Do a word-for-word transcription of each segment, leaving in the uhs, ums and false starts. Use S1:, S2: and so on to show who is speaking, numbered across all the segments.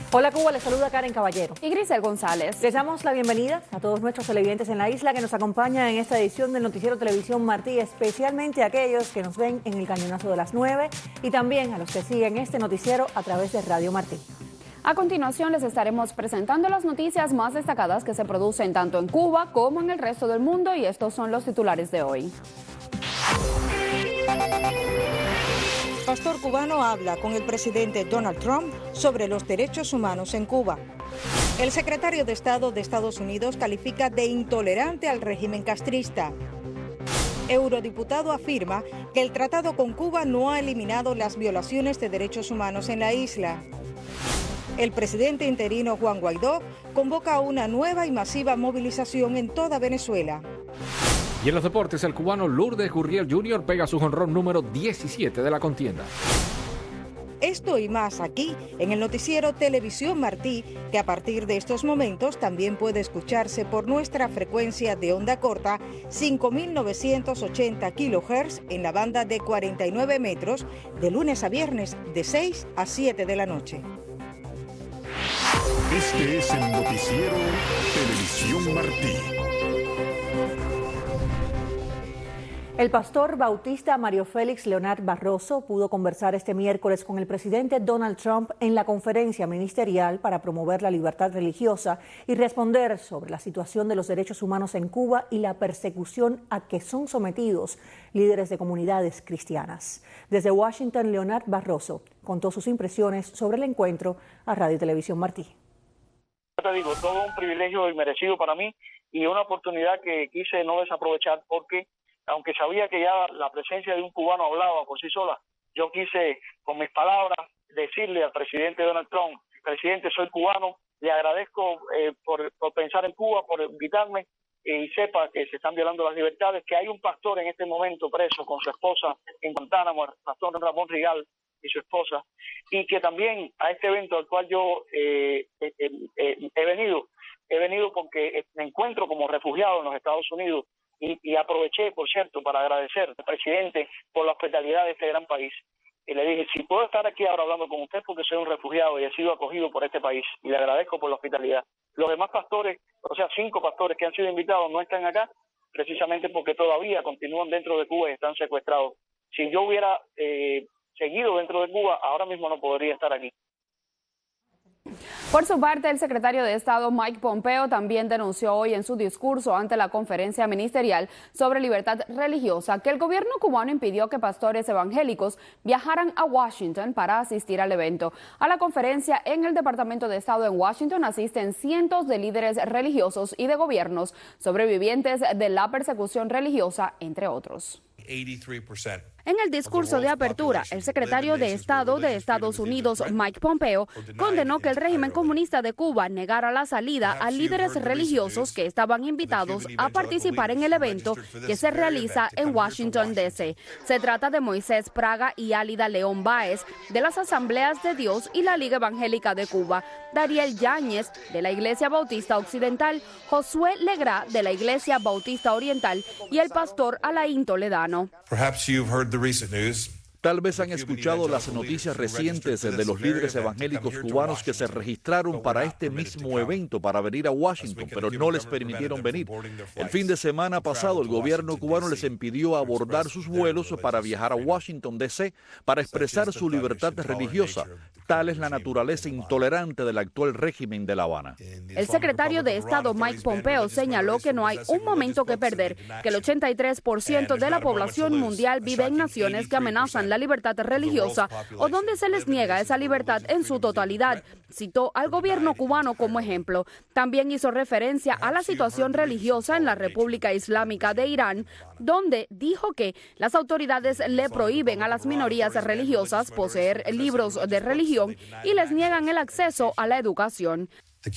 S1: Hola Cuba, les saluda Karen Caballero
S2: y Grisel González.
S1: Les damos la bienvenida a todos nuestros televidentes en la isla que nos acompañan en esta edición del Noticiero Televisión Martí, especialmente a aquellos que nos ven en el cañonazo de las nueve y también a los que siguen este noticiero a través de Radio Martí.
S2: A continuación les estaremos presentando las noticias más destacadas que se producen tanto en Cuba como en el resto del mundo, y estos son los titulares de hoy.
S3: Pastor cubano habla con el presidente Donald Trump sobre los derechos humanos en Cuba. El secretario de Estado de Estados Unidos califica de intolerante al régimen castrista. Eurodiputado afirma que el tratado con Cuba no ha eliminado las violaciones de derechos humanos en la isla. El presidente interino Juan Guaidó convoca una nueva y masiva movilización en toda Venezuela.
S4: Y en los deportes, el cubano Lourdes Gurriel junior pega su jonrón número diecisiete de la contienda.
S3: Esto y más aquí en el noticiero Televisión Martí, que a partir de estos momentos también puede escucharse por nuestra frecuencia de onda corta cinco mil novecientos ochenta kilohertz en la banda de cuarenta y nueve metros de lunes a viernes de seis a siete de la noche.
S5: Este es el noticiero Televisión Martí.
S1: El pastor bautista Mario Félix Leonard Barroso pudo conversar este miércoles con el presidente Donald Trump en la conferencia ministerial para promover la libertad religiosa y responder sobre la situación de los derechos humanos en Cuba y la persecución a que son sometidos líderes de comunidades cristianas. Desde Washington, Leonard Barroso contó sus impresiones sobre el encuentro a Radio y Televisión Martí.
S6: Te digo, todo un privilegio y merecido para mí y una oportunidad que quise no desaprovechar porque aunque sabía que ya la presencia de un cubano hablaba por sí sola, yo quise con mis palabras decirle al presidente Donald Trump: presidente, soy cubano, le agradezco eh, por, por pensar en Cuba, por invitarme, eh, y sepa que se están violando las libertades, que hay un pastor en este momento preso con su esposa en Guantánamo, el pastor Ramón Rigal y su esposa, y que también a este evento al cual yo eh, eh, eh, he venido, he venido porque me encuentro como refugiado en los Estados Unidos. Y, y aproveché, por cierto, para agradecer al presidente por la hospitalidad de este gran país. Y le dije, si puedo estar aquí ahora hablando con usted porque soy un refugiado y he sido acogido por este país. Y le agradezco por la hospitalidad. Los demás pastores, o sea, cinco pastores que han sido invitados no están acá precisamente porque todavía continúan dentro de Cuba y están secuestrados. Si yo hubiera eh, seguido dentro de Cuba, ahora mismo no podría estar aquí.
S2: Por su parte, el secretario de Estado Mike Pompeo también denunció hoy en su discurso ante la conferencia ministerial sobre libertad religiosa que el gobierno cubano impidió que pastores evangélicos viajaran a Washington para asistir al evento. A la conferencia en el Departamento de Estado en Washington asisten cientos de líderes religiosos y de gobiernos sobrevivientes de la persecución religiosa, entre otros. En el discurso de apertura, el secretario de Estado de Estados Unidos, Mike Pompeo, condenó que el régimen comunista de Cuba negara la salida a líderes religiosos que estaban invitados a participar en el evento que se realiza en Washington, D C Se trata de Moisés Praga y Álida León Báez, de las Asambleas de Dios y la Liga Evangélica de Cuba, Dariel Yáñez, de la Iglesia Bautista Occidental, Josué Legrá, de la Iglesia Bautista Oriental, y el pastor Alain Toledano.
S7: Tal vez han escuchado las noticias recientes de los líderes evangélicos cubanos que se registraron para este mismo evento para venir a Washington, pero no les permitieron venir. El fin de semana pasado, el gobierno cubano les impidió abordar sus vuelos para viajar a Washington, D C para expresar su libertad religiosa. Tal es la naturaleza intolerante del actual régimen de La Habana.
S2: El secretario de Estado Mike Pompeo señaló que no hay un momento que perder, que el ochenta y tres por ciento de la población mundial vive en naciones que amenazan la libertad religiosa o donde se les niega esa libertad en su totalidad. Citó al gobierno cubano como ejemplo. También hizo referencia a la situación religiosa en la República Islámica de Irán, donde dijo que las autoridades le prohíben a las minorías religiosas poseer libros de religión y les niegan el acceso a la educación.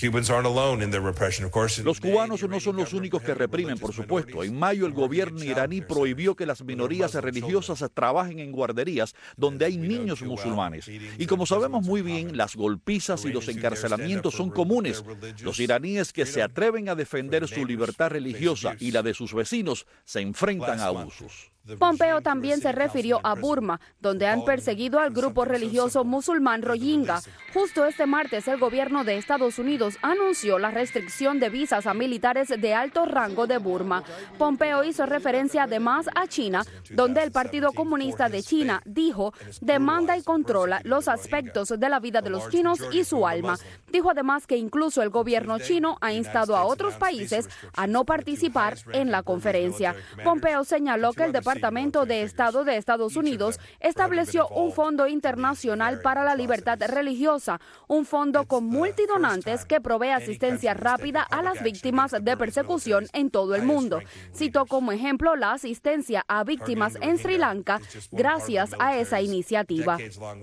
S7: Los cubanos no son los únicos que reprimen, por supuesto. En mayo, el gobierno iraní prohibió que las minorías religiosas trabajen en guarderías donde hay niños musulmanes. Y como sabemos muy bien, las golpizas y los encarcelamientos son comunes. Los iraníes que se atreven a defender su libertad religiosa y la de sus vecinos se enfrentan a abusos.
S2: Pompeo también se refirió a Burma, donde han perseguido al grupo religioso musulmán Rohingya. Justo este martes, el gobierno de Estados Unidos anunció la restricción de visas a militares de alto rango de Burma. Pompeo hizo referencia además a China, donde el Partido Comunista de China dijo demanda y controla los aspectos de la vida de los chinos y su alma. Dijo además que incluso el gobierno chino ha instado a otros países a no participar en la conferencia. Pompeo señaló que el Departamento de Estado de Estados Unidos estableció un fondo internacional para la libertad religiosa, un fondo con multidonantes que provee asistencia rápida a las víctimas de persecución en todo el mundo. Citó como ejemplo la asistencia a víctimas en Sri Lanka gracias a esa iniciativa.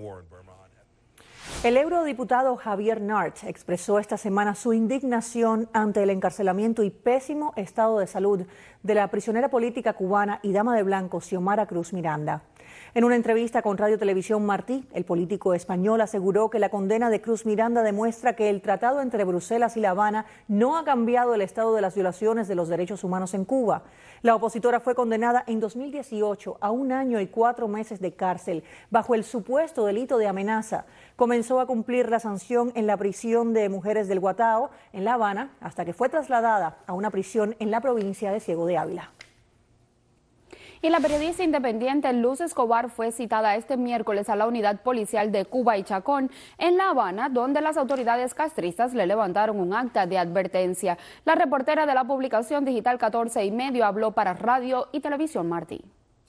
S1: El eurodiputado Javier Nart expresó esta semana su indignación ante el encarcelamiento y pésimo estado de salud de la prisionera política cubana y dama de blanco Xiomara Cruz Miranda. En una entrevista con Radio Televisión Martí, el político español aseguró que la condena de Cruz Miranda demuestra que el tratado entre Bruselas y La Habana no ha cambiado el estado de las violaciones de los derechos humanos en Cuba. La opositora fue condenada en dos mil dieciocho a un año y cuatro meses de cárcel bajo el supuesto delito de amenaza. Comenzó a cumplir la sanción en la prisión de mujeres del Guatao, en La Habana, hasta que fue trasladada a una prisión en la provincia de Ciego de Ávila.
S2: Y la periodista independiente Luz Escobar fue citada este miércoles a la unidad policial de Cuba y Chacón en La Habana, donde las autoridades castristas le levantaron un acta de advertencia. La reportera de la publicación digital catorce y medio habló para Radio y Televisión Martí.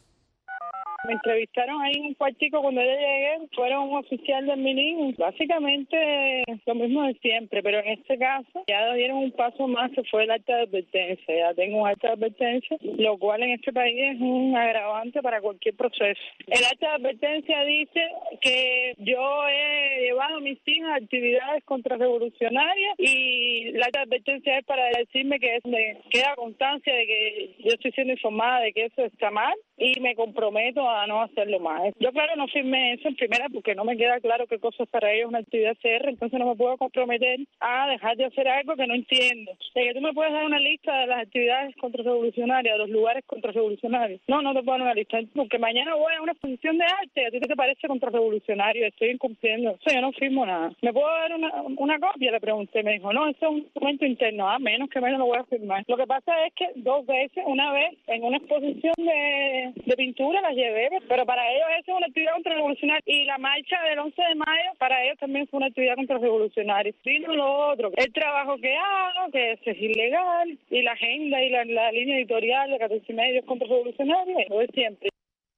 S8: Me entrevistaron ahí en un cuartico cuando yo llegué, fueron un oficial del MININ, básicamente lo mismo de siempre, pero en este caso ya dieron un paso más, que fue el acta de advertencia. Ya tengo un acta de advertencia, lo cual en este país es un agravante para cualquier proceso. El acta de advertencia dice que yo he llevado a mis hijas a actividades contrarrevolucionarias y el acta de advertencia es para decirme que me queda constancia de que yo estoy siendo informada de que eso está mal y me comprometo a no hacerlo más. Yo, claro, no firmé eso en primera porque no me queda claro qué cosa es para ellos una actividad C R, entonces no me puedo comprometer a dejar de hacer algo que no entiendo. De que tú me puedes dar una lista de las actividades contrarrevolucionarias, de los lugares contrarrevolucionarios. No, no te puedo dar una lista, porque mañana voy a una exposición de arte, ¿a ti te parece contrarrevolucionario? Estoy incumpliendo. O sea, yo no firmo nada. ¿Me puedo dar una, una copia? Le pregunté, me dijo, no, eso es un documento interno, ah, menos que menos lo voy a firmar. Lo que pasa es que dos veces, una vez en una exposición de, de pintura las llevé, pero para ellos eso es una actividad contrarrevolucionaria y la marcha del once de mayo para ellos también fue una actividad contrarrevolucionaria. Vino lo otro, el trabajo que hago, que es ilegal, y la agenda y la, la línea editorial de catorce y medio es contrarrevolucionaria, lo de siempre.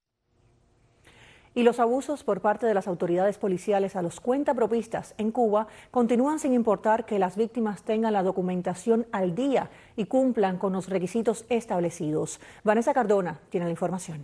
S1: Y los abusos por parte de las autoridades policiales a los cuentapropistas en Cuba continúan sin importar que las víctimas tengan la documentación al día y cumplan con los requisitos establecidos. Vanessa Cardona tiene la información.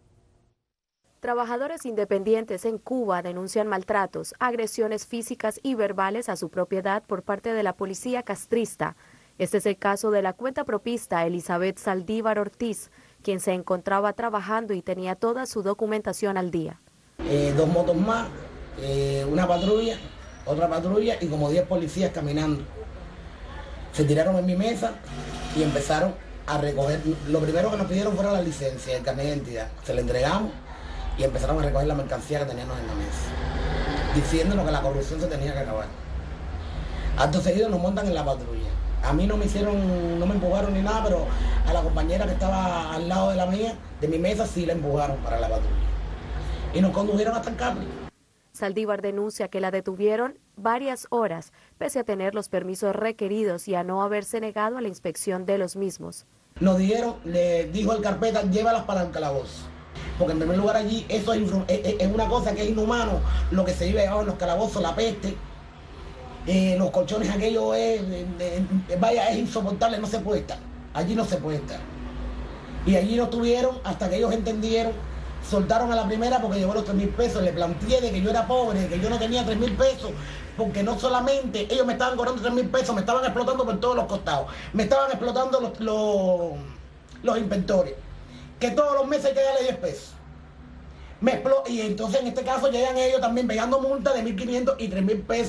S9: Trabajadores independientes en Cuba denuncian maltratos, agresiones físicas y verbales a su propiedad por parte de la policía castrista. Este es el caso de la cuentapropista Elizabeth Saldívar Ortiz, quien se encontraba trabajando y tenía toda su documentación al día.
S10: Eh, dos motos más, eh, una patrulla, otra patrulla y como diez policías caminando. Se tiraron en mi mesa y empezaron a recoger. Lo primero que nos pidieron fue la licencia, el carnet de identidad. Se la entregamos y empezaron a recoger la mercancía que teníamos en la mesa, diciéndonos que la corrupción se tenía que acabar. Acto seguido nos montan en la patrulla. A mí no me hicieron, no me empujaron ni nada, pero a la compañera que estaba al lado de la mía, de mi mesa, sí la empujaron para la patrulla. Y nos condujeron hasta el Capri.
S9: Saldívar denuncia que la detuvieron varias horas, pese a tener los permisos requeridos y a no haberse negado a la inspección de los mismos.
S10: Nos dijeron, le dijo el carpeta, llévalas para el calabozo. Porque en primer lugar allí eso es, es, es una cosa que es inhumano, lo que se vive en los calabozos, la peste, eh, los colchones aquellos, es, eh, eh, vaya, es insoportable, no se puede estar, allí no se puede estar. Y allí nos tuvieron hasta que ellos entendieron, soltaron a la primera porque llevó los tres mil pesos, le planteé de que yo era pobre, de que yo no tenía tres mil pesos, porque no solamente ellos me estaban cobrando tres mil pesos, me estaban explotando por todos los costados, me estaban explotando los, los, los inspectores, que todos los meses hay que darle diez pesos. Me y entonces en este caso llegan ellos también pegando multas de mil quinientos y tres mil pesos.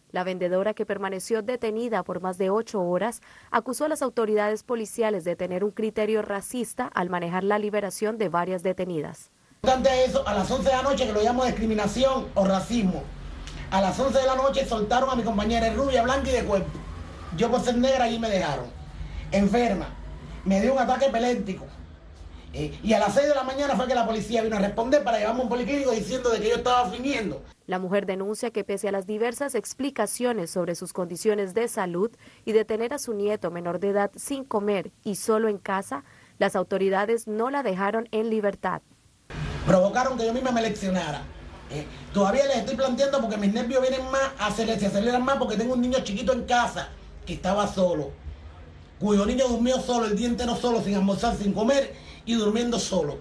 S9: La vendedora, que permaneció detenida por más de ocho horas, acusó a las autoridades policiales de tener un criterio racista al manejar la liberación de varias detenidas.
S10: Ante eso, a las once de la noche, que lo llamo discriminación o racismo, a las once de la noche soltaron a mi compañera rubia, blanca y de cuerpo. Yo por ser negra allí me dejaron. Enferma, me dio un ataque epiléptico. Eh, y a las seis de la mañana fue que la policía vino a responder para llevarme a un policlínico diciendo de que yo estaba fingiendo.
S9: La mujer denuncia que pese a las diversas explicaciones sobre sus condiciones de salud y de tener a su nieto menor de edad sin comer y solo en casa, las autoridades no la dejaron en libertad.
S10: Provocaron que yo misma me leccionara. Eh, todavía les estoy planteando porque mis nervios vienen más, aceleran, se aceleran más porque tengo un niño chiquito en casa que estaba solo, cuyo niño durmió solo, el día entero solo, sin almorzar, sin comer y durmiendo solo.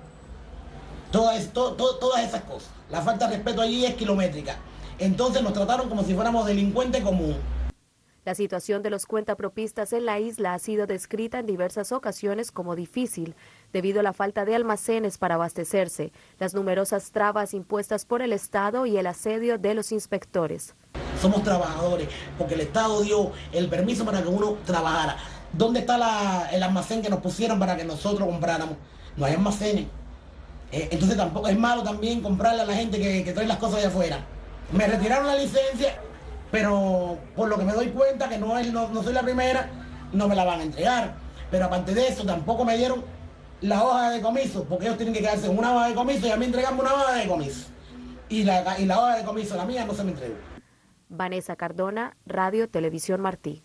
S10: Todas, to, to, todas esas cosas. La falta de respeto allí es kilométrica. Entonces nos trataron como si fuéramos delincuentes comunes.
S9: La situación de los cuentapropistas en la isla ha sido descrita en diversas ocasiones como difícil, debido a la falta de almacenes para abastecerse, las numerosas trabas impuestas por el Estado y el asedio de los inspectores.
S10: Somos trabajadores, porque el Estado dio el permiso para que uno trabajara. ¿Dónde está la, el almacén que nos pusieron para que nosotros compráramos? No hay almacenes. Eh, entonces tampoco es malo también comprarle a la gente que, que trae las cosas de afuera. Me retiraron la licencia, pero por lo que me doy cuenta que no, es, no, no soy la primera, no me la van a entregar. Pero aparte de eso, tampoco me dieron la hoja de decomiso, porque ellos tienen que quedarse con una hoja de decomiso y a mí entregarme una hoja de decomiso. Y la, y la hoja de decomiso, la mía, no se me entregó.
S9: Vanessa Cardona, Radio Televisión Martí.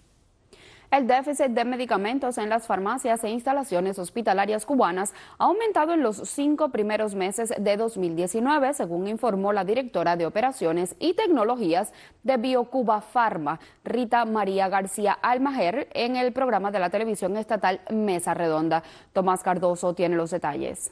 S2: El déficit de medicamentos en las farmacias e instalaciones hospitalarias cubanas ha aumentado en los cinco primeros meses de dos mil diecinueve, según informó la directora de Operaciones y Tecnologías de BioCuba Pharma, Rita María García Almaguer, en el programa de la televisión estatal Mesa Redonda. Tomás Cardoso tiene los detalles.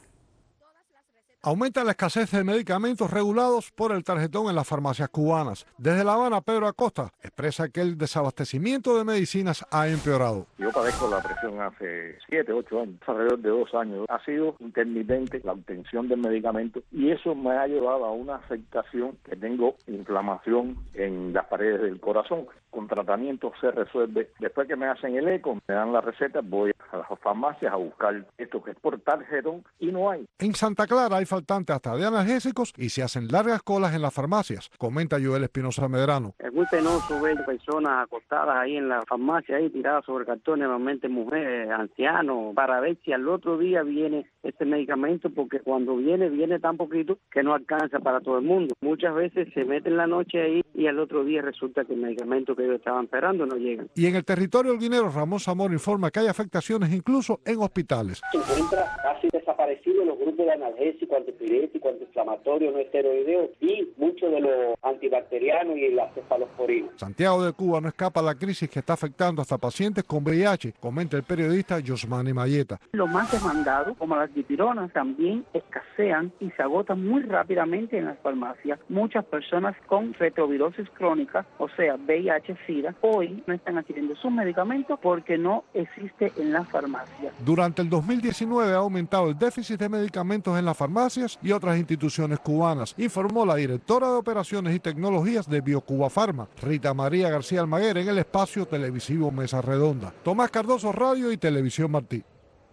S11: Aumenta la escasez de medicamentos regulados por el tarjetón en las farmacias cubanas. Desde La Habana, Pedro Acosta expresa que el desabastecimiento de medicinas ha empeorado.
S12: Yo padezco la presión hace siete, ocho años, alrededor de dos años. Ha sido intermitente la obtención del medicamento y eso me ha llevado a una afectación que tengo inflamación en las paredes del corazón. Con tratamiento se resuelve. Después que me hacen el eco, me dan la receta, voy a las farmacias a buscar esto que es por tarjetón y no hay.
S11: En Santa Clara hay faltantes hasta de analgésicos y se hacen largas colas en las farmacias, comenta Joel Espinosa Medrano.
S13: Es muy penoso ver personas acostadas ahí en la farmacia, ahí tiradas sobre cartones, normalmente mujeres, ancianos, para ver si al otro día viene este medicamento, porque cuando viene, viene tan poquito que no alcanza para todo el mundo. Muchas veces se meten la noche ahí y al otro día resulta que el medicamento que ellos estaban esperando no llega.
S11: Y en el territorio holguinero, Ramón Zamora informa que hay afectaciones incluso en hospitales.
S14: Se encuentra casi desaparecido los grupos de analgésicos, antipiréticos, antiinflamatorios, no esteroideos y muchos de los antibacterianos y las cefalosporinas.
S11: Santiago de Cuba no escapa a la crisis que está afectando hasta pacientes con V I H, comenta el periodista Yosmani Mayeta.
S13: Los más demandados, como las dipironas, también escasean y se agotan muy rápidamente en las farmacias. Muchas personas con retrovirosis crónica, o sea, V I H SIDA, hoy no están adquiriendo sus medicamentos porque no existe en las farmacias.
S11: Durante el dos mil diecinueve ha aumentado el déficit de medicamentos en las farmacias y otras instituciones cubanas, informó la directora de Operaciones y Tecnologías de BioCuba Pharma, Rita María García Almaguer, en el espacio televisivo Mesa Redonda. Tomás Cardoso, Radio y Televisión Martí.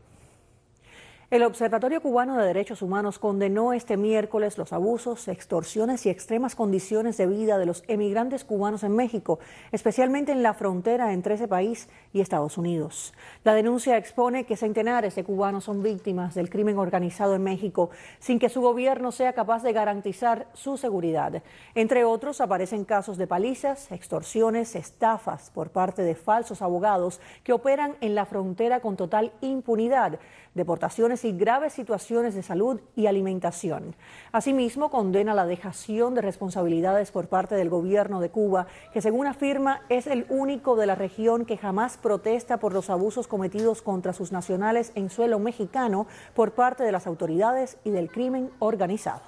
S1: El Observatorio Cubano de Derechos Humanos condenó este miércoles los abusos, extorsiones y extremas condiciones de vida de los emigrantes cubanos en México, especialmente en la frontera entre ese país y Estados Unidos. La denuncia expone que centenares de cubanos son víctimas del crimen organizado en México sin que su gobierno sea capaz de garantizar su seguridad. Entre otros, aparecen casos de palizas, extorsiones, estafas por parte de falsos abogados que operan en la frontera con total impunidad, deportaciones y graves situaciones de salud y alimentación. Asimismo, condena la dejación de responsabilidades por parte del gobierno de Cuba, que según afirma es el único de la región que jamás protesta por los abusos cometidos contra sus nacionales en suelo mexicano por parte de las autoridades y del crimen organizado.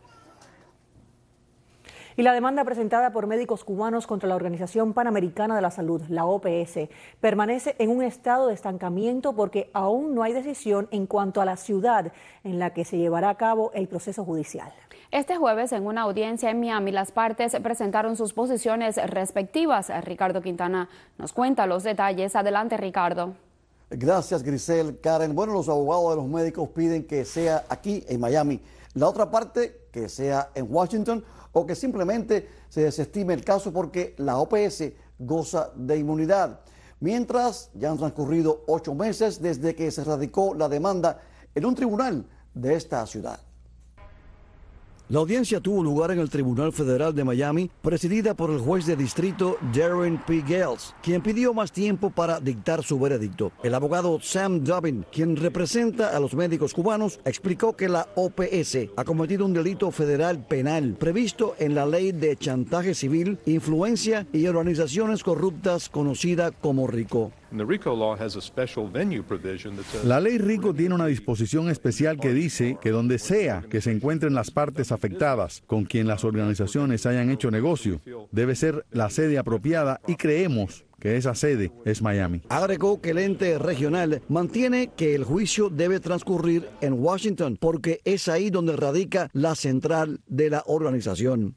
S1: Y la demanda presentada por médicos cubanos contra la Organización Panamericana de la Salud, la O P S, permanece en un estado de estancamiento porque aún no hay decisión en cuanto a la ciudad en la que se llevará a cabo el proceso judicial.
S2: Este jueves, en una audiencia en Miami, las partes presentaron sus posiciones respectivas. Ricardo Quintana nos cuenta los detalles. Adelante, Ricardo.
S15: Gracias, Grisel. Karen, bueno, los abogados de los médicos piden que sea aquí en Miami. La otra parte, que sea en Washington, o que simplemente se desestime el caso porque la O P S goza de inmunidad. Mientras, ya han transcurrido ocho meses desde que se radicó la demanda en un tribunal de esta ciudad. La audiencia tuvo lugar en el Tribunal Federal de Miami, presidida por el juez de distrito Darren P. Gales, quien pidió más tiempo para dictar su veredicto. El abogado Sam Dobbin, quien representa a los médicos cubanos, explicó que la O P S ha cometido un delito federal penal previsto en la ley de chantaje civil, influencia y organizaciones corruptas conocida como RICO.
S16: La ley RICO tiene una disposición especial que dice que donde sea que se encuentren las partes afectadas con quien las organizaciones hayan hecho negocio, debe ser la sede apropiada y creemos que esa sede es Miami.
S15: Agregó que el ente regional mantiene que el juicio debe transcurrir en Washington porque es ahí donde radica la central de la organización.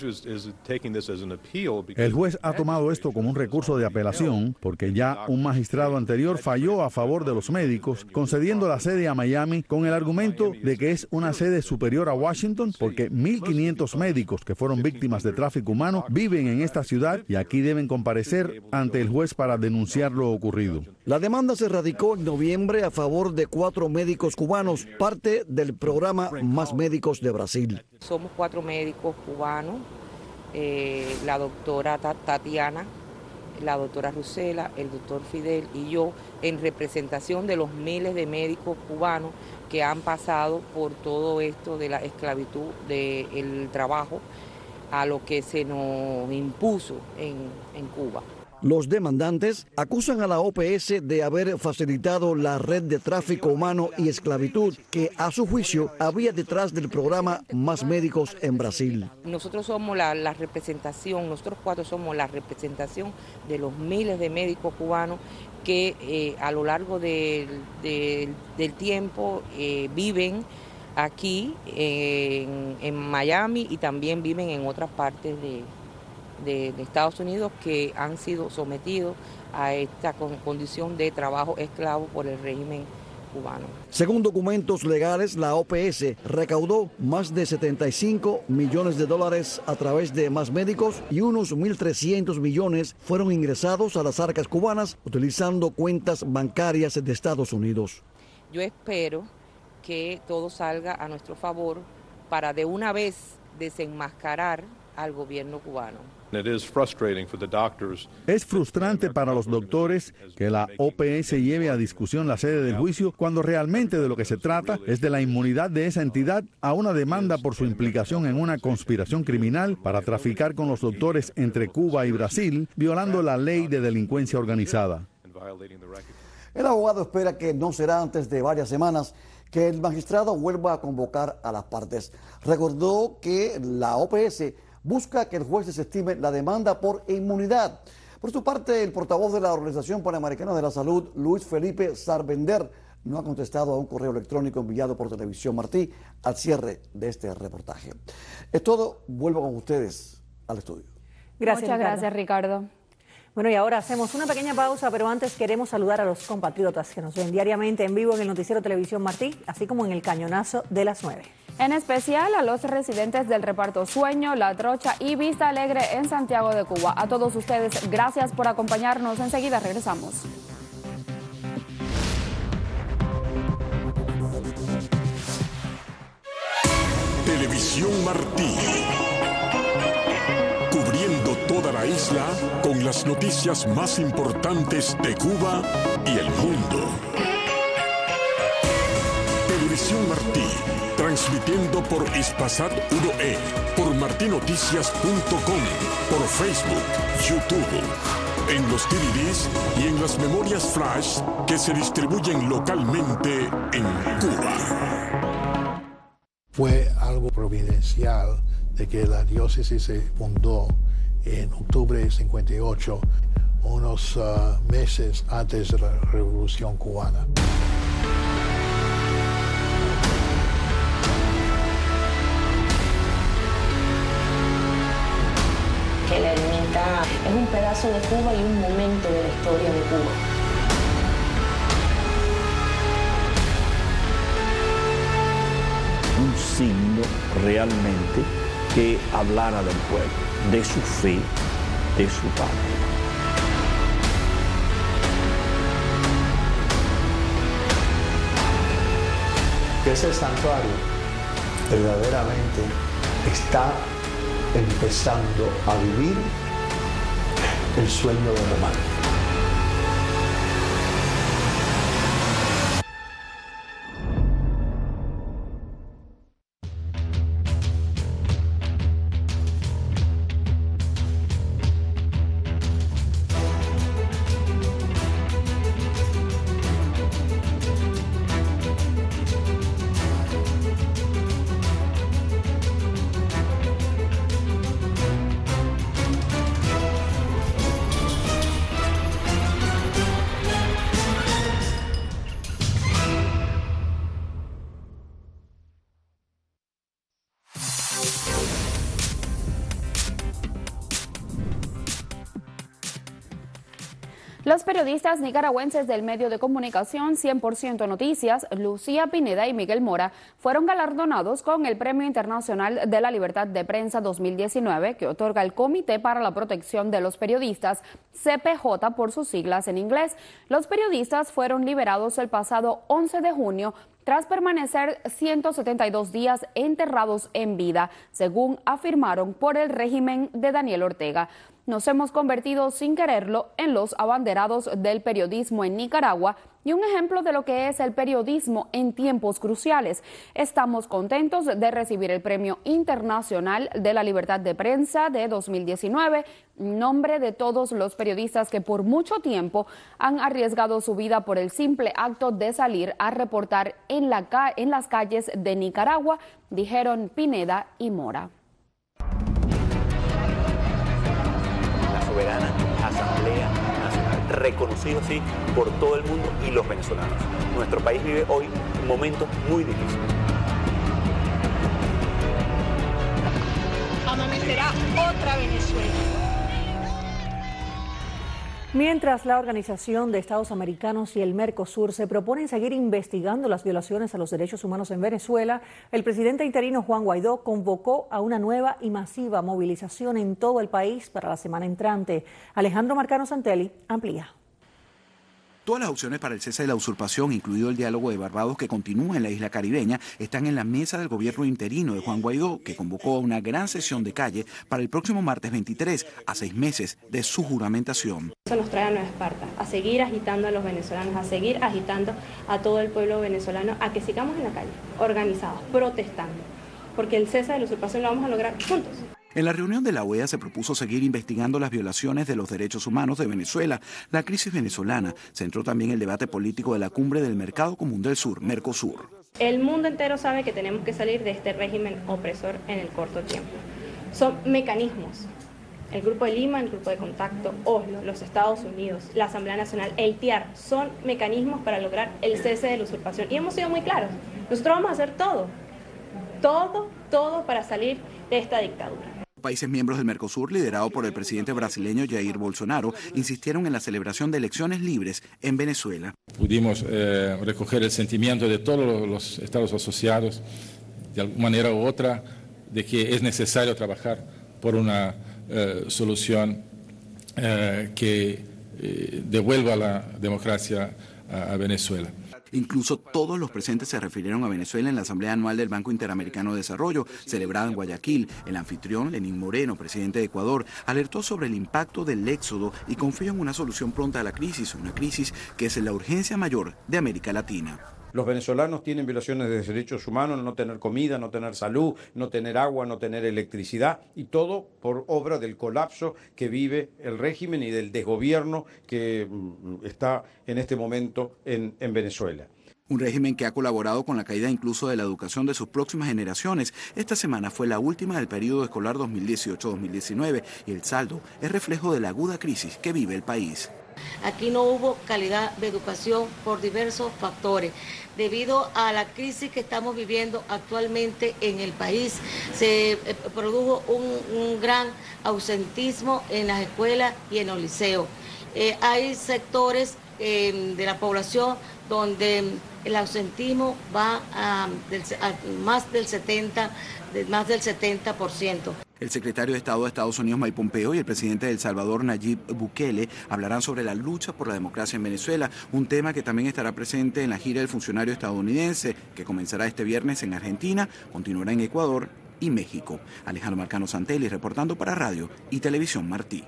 S16: El juez ha tomado esto como un recurso de apelación porque ya un magistrado anterior falló a favor de los médicos concediendo la sede a Miami con el argumento de que es una sede superior a Washington porque mil quinientos médicos que fueron víctimas de tráfico humano viven en esta ciudad y aquí deben comparecer ante el juez para denunciar lo ocurrido.
S15: La demanda se radicó en noviembre a favor de cuatro médicos cubanos, parte del programa Más Médicos de Brasil.
S17: Somos cuatro médicos cubanos, eh, la doctora Tatiana, la doctora Rusela, el doctor Fidel y yo, en representación de los miles de médicos cubanos que han pasado por todo esto de la esclavitud del trabajo a lo que se nos impuso en, en Cuba.
S15: Los demandantes acusan a la O P S de haber facilitado la red de tráfico humano y esclavitud que, a su juicio, había detrás del programa Más Médicos en Brasil.
S17: Nosotros somos la, la representación, nosotros cuatro somos la representación de los miles de médicos cubanos que eh, a lo largo de, de, del tiempo eh, viven aquí eh, en, en Miami y también viven en otras partes de De, de Estados Unidos que han sido sometidos a esta con, condición de trabajo esclavo por el régimen cubano.
S15: Según documentos legales, la O P S recaudó más de setenta y cinco millones de dólares a través de Más Médicos y unos mil trescientos millones fueron ingresados a las arcas cubanas utilizando cuentas bancarias de Estados Unidos.
S17: Yo espero que todo salga a nuestro favor para de una vez desenmascarar al gobierno cubano.
S16: Es frustrante para los doctores que la O P S lleve a discusión la sede del juicio cuando realmente de lo que se trata es de la inmunidad de esa entidad a una demanda por su implicación en una conspiración criminal para traficar con los doctores entre Cuba y Brasil, violando la ley de delincuencia organizada.
S15: El abogado espera que no será antes de varias semanas que el magistrado vuelva a convocar a las partes. Recordó que la O P S busca que el juez desestime la demanda por inmunidad. Por su parte, el portavoz de la Organización Panamericana de la Salud, Luis Felipe Sarvender, no ha contestado a un correo electrónico enviado por Televisión Martí al cierre de este reportaje. Es todo, vuelvo con ustedes al estudio.
S2: Gracias, Muchas gracias, Ricardo.
S1: Bueno, y ahora hacemos una pequeña pausa, pero antes queremos saludar a los compatriotas que nos ven diariamente en vivo en el noticiero Televisión Martí, así como en el Cañonazo de las nueve.
S2: En especial a los residentes del reparto Sueño, La Trocha y Vista Alegre en Santiago de Cuba. A todos ustedes, gracias por acompañarnos. Enseguida regresamos.
S5: Televisión Martí. Cubriendo toda la isla con las noticias más importantes de Cuba y el mundo. Televisión Martí. Transmitiendo por Hispasat uno E, por martinoticias punto com, por Facebook, YouTube, en los D V Ds y en las memorias flash que se distribuyen localmente en Cuba.
S18: Fue algo providencial de que la diócesis se fundó en octubre de cincuenta y ocho, unos uh, meses antes de la Revolución Cubana.
S19: un pedazo de Cuba y un momento de la historia de Cuba.
S20: Un signo realmente que hablara del pueblo, de su fe, de su patria.
S18: Que ese santuario verdaderamente está empezando a vivir el sueño de Román.
S2: Los periodistas nicaragüenses del medio de comunicación cien por ciento Noticias, Lucía Pineda y Miguel Mora, fueron galardonados con el Premio Internacional de la Libertad de Prensa dos mil diecinueve, que otorga el Comité para la Protección de los Periodistas, C P J por sus siglas en inglés. Los periodistas fueron liberados el pasado once de junio tras permanecer ciento setenta y dos días enterrados en vida, según afirmaron por el régimen de Daniel Ortega. Nos hemos convertido sin quererlo en los abanderados del periodismo en Nicaragua y un ejemplo de lo que es el periodismo en tiempos cruciales. Estamos contentos de recibir el Premio Internacional de la Libertad de Prensa de dos mil diecinueve, en nombre de todos los periodistas que por mucho tiempo han arriesgado su vida por el simple acto de salir a reportar en, la ca- en las calles de Nicaragua, dijeron Pineda y Mora.
S21: Soberana Asamblea Nacional, reconocido así por todo el mundo y los venezolanos. Nuestro país vive hoy momentos muy difíciles.
S22: Amanecerá otra Venezuela.
S1: Mientras la Organización de Estados Americanos y el Mercosur se proponen seguir investigando las violaciones a los derechos humanos en Venezuela, el presidente interino Juan Guaidó convocó a una nueva y masiva movilización en todo el país para la semana entrante. Alejandro Marcano Santelli amplía.
S23: Todas las opciones para el cese de la usurpación, incluido el diálogo de Barbados que continúa en la isla caribeña, están en la mesa del gobierno interino de Juan Guaidó, que convocó a una gran sesión de calle para el próximo martes veintitrés, a seis meses de su juramentación.
S24: Eso nos trae a Nueva Esparta, a seguir agitando a los venezolanos, a seguir agitando a todo el pueblo venezolano, a que sigamos en la calle, organizados, protestando, porque el cese de la usurpación lo vamos a lograr juntos.
S23: En la reunión de la O E A se propuso seguir investigando las violaciones de los derechos humanos de Venezuela. La crisis venezolana centró también el debate político de la cumbre del Mercado Común del Sur, Mercosur.
S24: El mundo entero sabe que tenemos que salir de este régimen opresor en el corto tiempo. Son mecanismos. El Grupo de Lima, el Grupo de Contacto, Oslo, los Estados Unidos, la Asamblea Nacional, el T I A R, son mecanismos para lograr el cese de la usurpación. Y hemos sido muy claros. Nosotros vamos a hacer todo, todo, todo para salir de esta dictadura.
S23: Países miembros del Mercosur, liderado por el presidente brasileño Jair Bolsonaro, insistieron en la celebración de elecciones libres en Venezuela.
S25: Pudimos eh, recoger el sentimiento de todos los estados asociados, de alguna manera u otra, de que es necesario trabajar por una eh, solución eh, que eh, devuelva la democracia a, a Venezuela.
S23: Incluso todos los presentes se refirieron a Venezuela en la Asamblea Anual del Banco Interamericano de Desarrollo, celebrada en Guayaquil. El anfitrión, Lenín Moreno, presidente de Ecuador, alertó sobre el impacto del éxodo y confió en una solución pronta a la crisis, una crisis que es la urgencia mayor de América Latina.
S26: Los venezolanos tienen violaciones de derechos humanos, no tener comida, no tener salud, no tener agua, no tener electricidad, y todo por obra del colapso que vive el régimen y del desgobierno que está en este momento en, en Venezuela.
S23: Un régimen que ha colaborado con la caída incluso de la educación de sus próximas generaciones. Esta semana fue la última del periodo escolar dos mil dieciocho dos mil diecinueve y el saldo es reflejo de la aguda crisis que vive el país.
S3: Aquí no hubo calidad de educación por diversos factores. Debido a la crisis que estamos viviendo actualmente en el país, se eh, produjo un, un gran ausentismo en las escuelas y en los liceos. Eh, hay sectores eh, de la población donde el ausentismo va a, del, a más del setenta, de más del setenta por ciento.
S23: El secretario de Estado de Estados Unidos, Mike Pompeo, y el presidente de El Salvador, Nayib Bukele, hablarán sobre la lucha por la democracia en Venezuela, un tema que también estará presente en la gira del funcionario estadounidense, que comenzará este viernes en Argentina, continuará en Ecuador y México. Alejandro Marcano Santelli, reportando para Radio y Televisión Martí.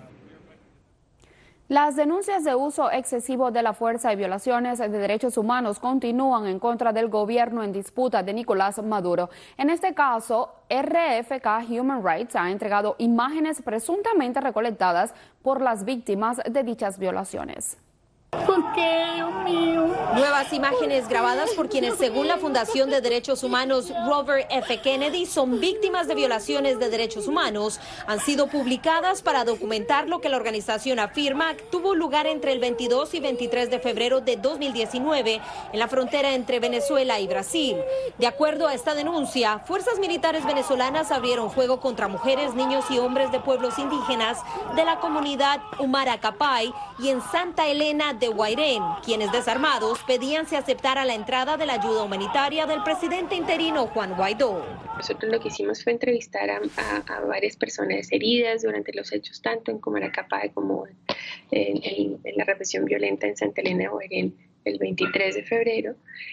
S2: Las denuncias de uso excesivo de la fuerza y violaciones de derechos humanos continúan en contra del gobierno en disputa de Nicolás Maduro. En este caso, R F K Human Rights ha entregado imágenes presuntamente recolectadas por las víctimas de dichas violaciones.
S4: ¿Por qué, Dios mío? Nuevas imágenes grabadas por quienes, según la Fundación de Derechos Humanos Robert F. Kennedy, son víctimas de violaciones de derechos humanos, han sido publicadas para documentar lo que la organización afirma tuvo lugar entre el veintidós y veintitrés de febrero de dos mil diecinueve en la frontera entre Venezuela y Brasil. De acuerdo a esta denuncia, fuerzas militares venezolanas abrieron fuego contra mujeres, niños y hombres de pueblos indígenas de la comunidad Humaracapay y en Santa Elena de Guairén, quienes desarmados pedían se aceptara la entrada de la ayuda humanitaria del presidente interino Juan Guaidó.
S6: Nosotros lo que hicimos fue entrevistar a, a, a varias personas heridas durante los hechos, tanto en Humaracapay como en, en, en la represión violenta en Santa Elena de Guairén el veintitrés de febrero,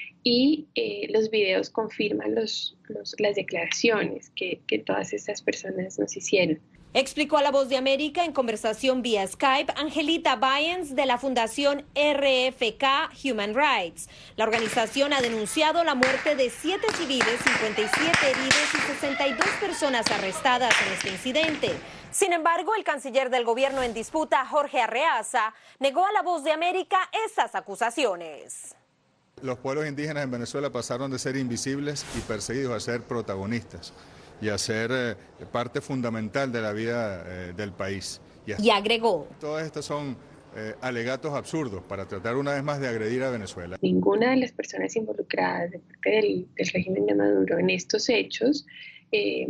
S6: y eh, los videos confirman los, los, las declaraciones que, que todas estas personas nos hicieron.
S4: Explicó a La Voz de América en conversación vía Skype Angelita Bayens de la Fundación R F K Human Rights. La organización ha denunciado la muerte de siete civiles, cincuenta y siete heridos y sesenta y dos personas arrestadas en este incidente. Sin embargo, el canciller del gobierno en disputa, Jorge Arreaza, negó a La Voz de América estas acusaciones.
S7: Los pueblos indígenas en Venezuela pasaron de ser invisibles y perseguidos a ser protagonistas y a ser eh, parte fundamental de la vida eh, del país.
S4: Y, y agregó.
S7: Todas estas son eh, alegatos absurdos para tratar una vez más de agredir a Venezuela.
S6: Ninguna de las personas involucradas de parte del, del régimen de Maduro en estos hechos eh,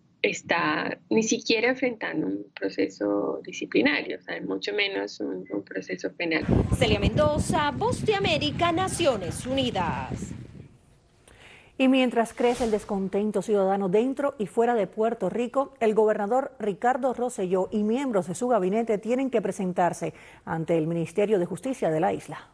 S6: está ni siquiera enfrentando un proceso disciplinario, o sea, mucho menos un, un proceso penal.
S4: Celia Mendoza, Voz de América, Naciones Unidas.
S1: Y mientras crece el descontento ciudadano dentro y fuera de Puerto Rico, el gobernador Ricardo Rosselló y miembros de su gabinete tienen que presentarse ante el Ministerio de Justicia de la isla.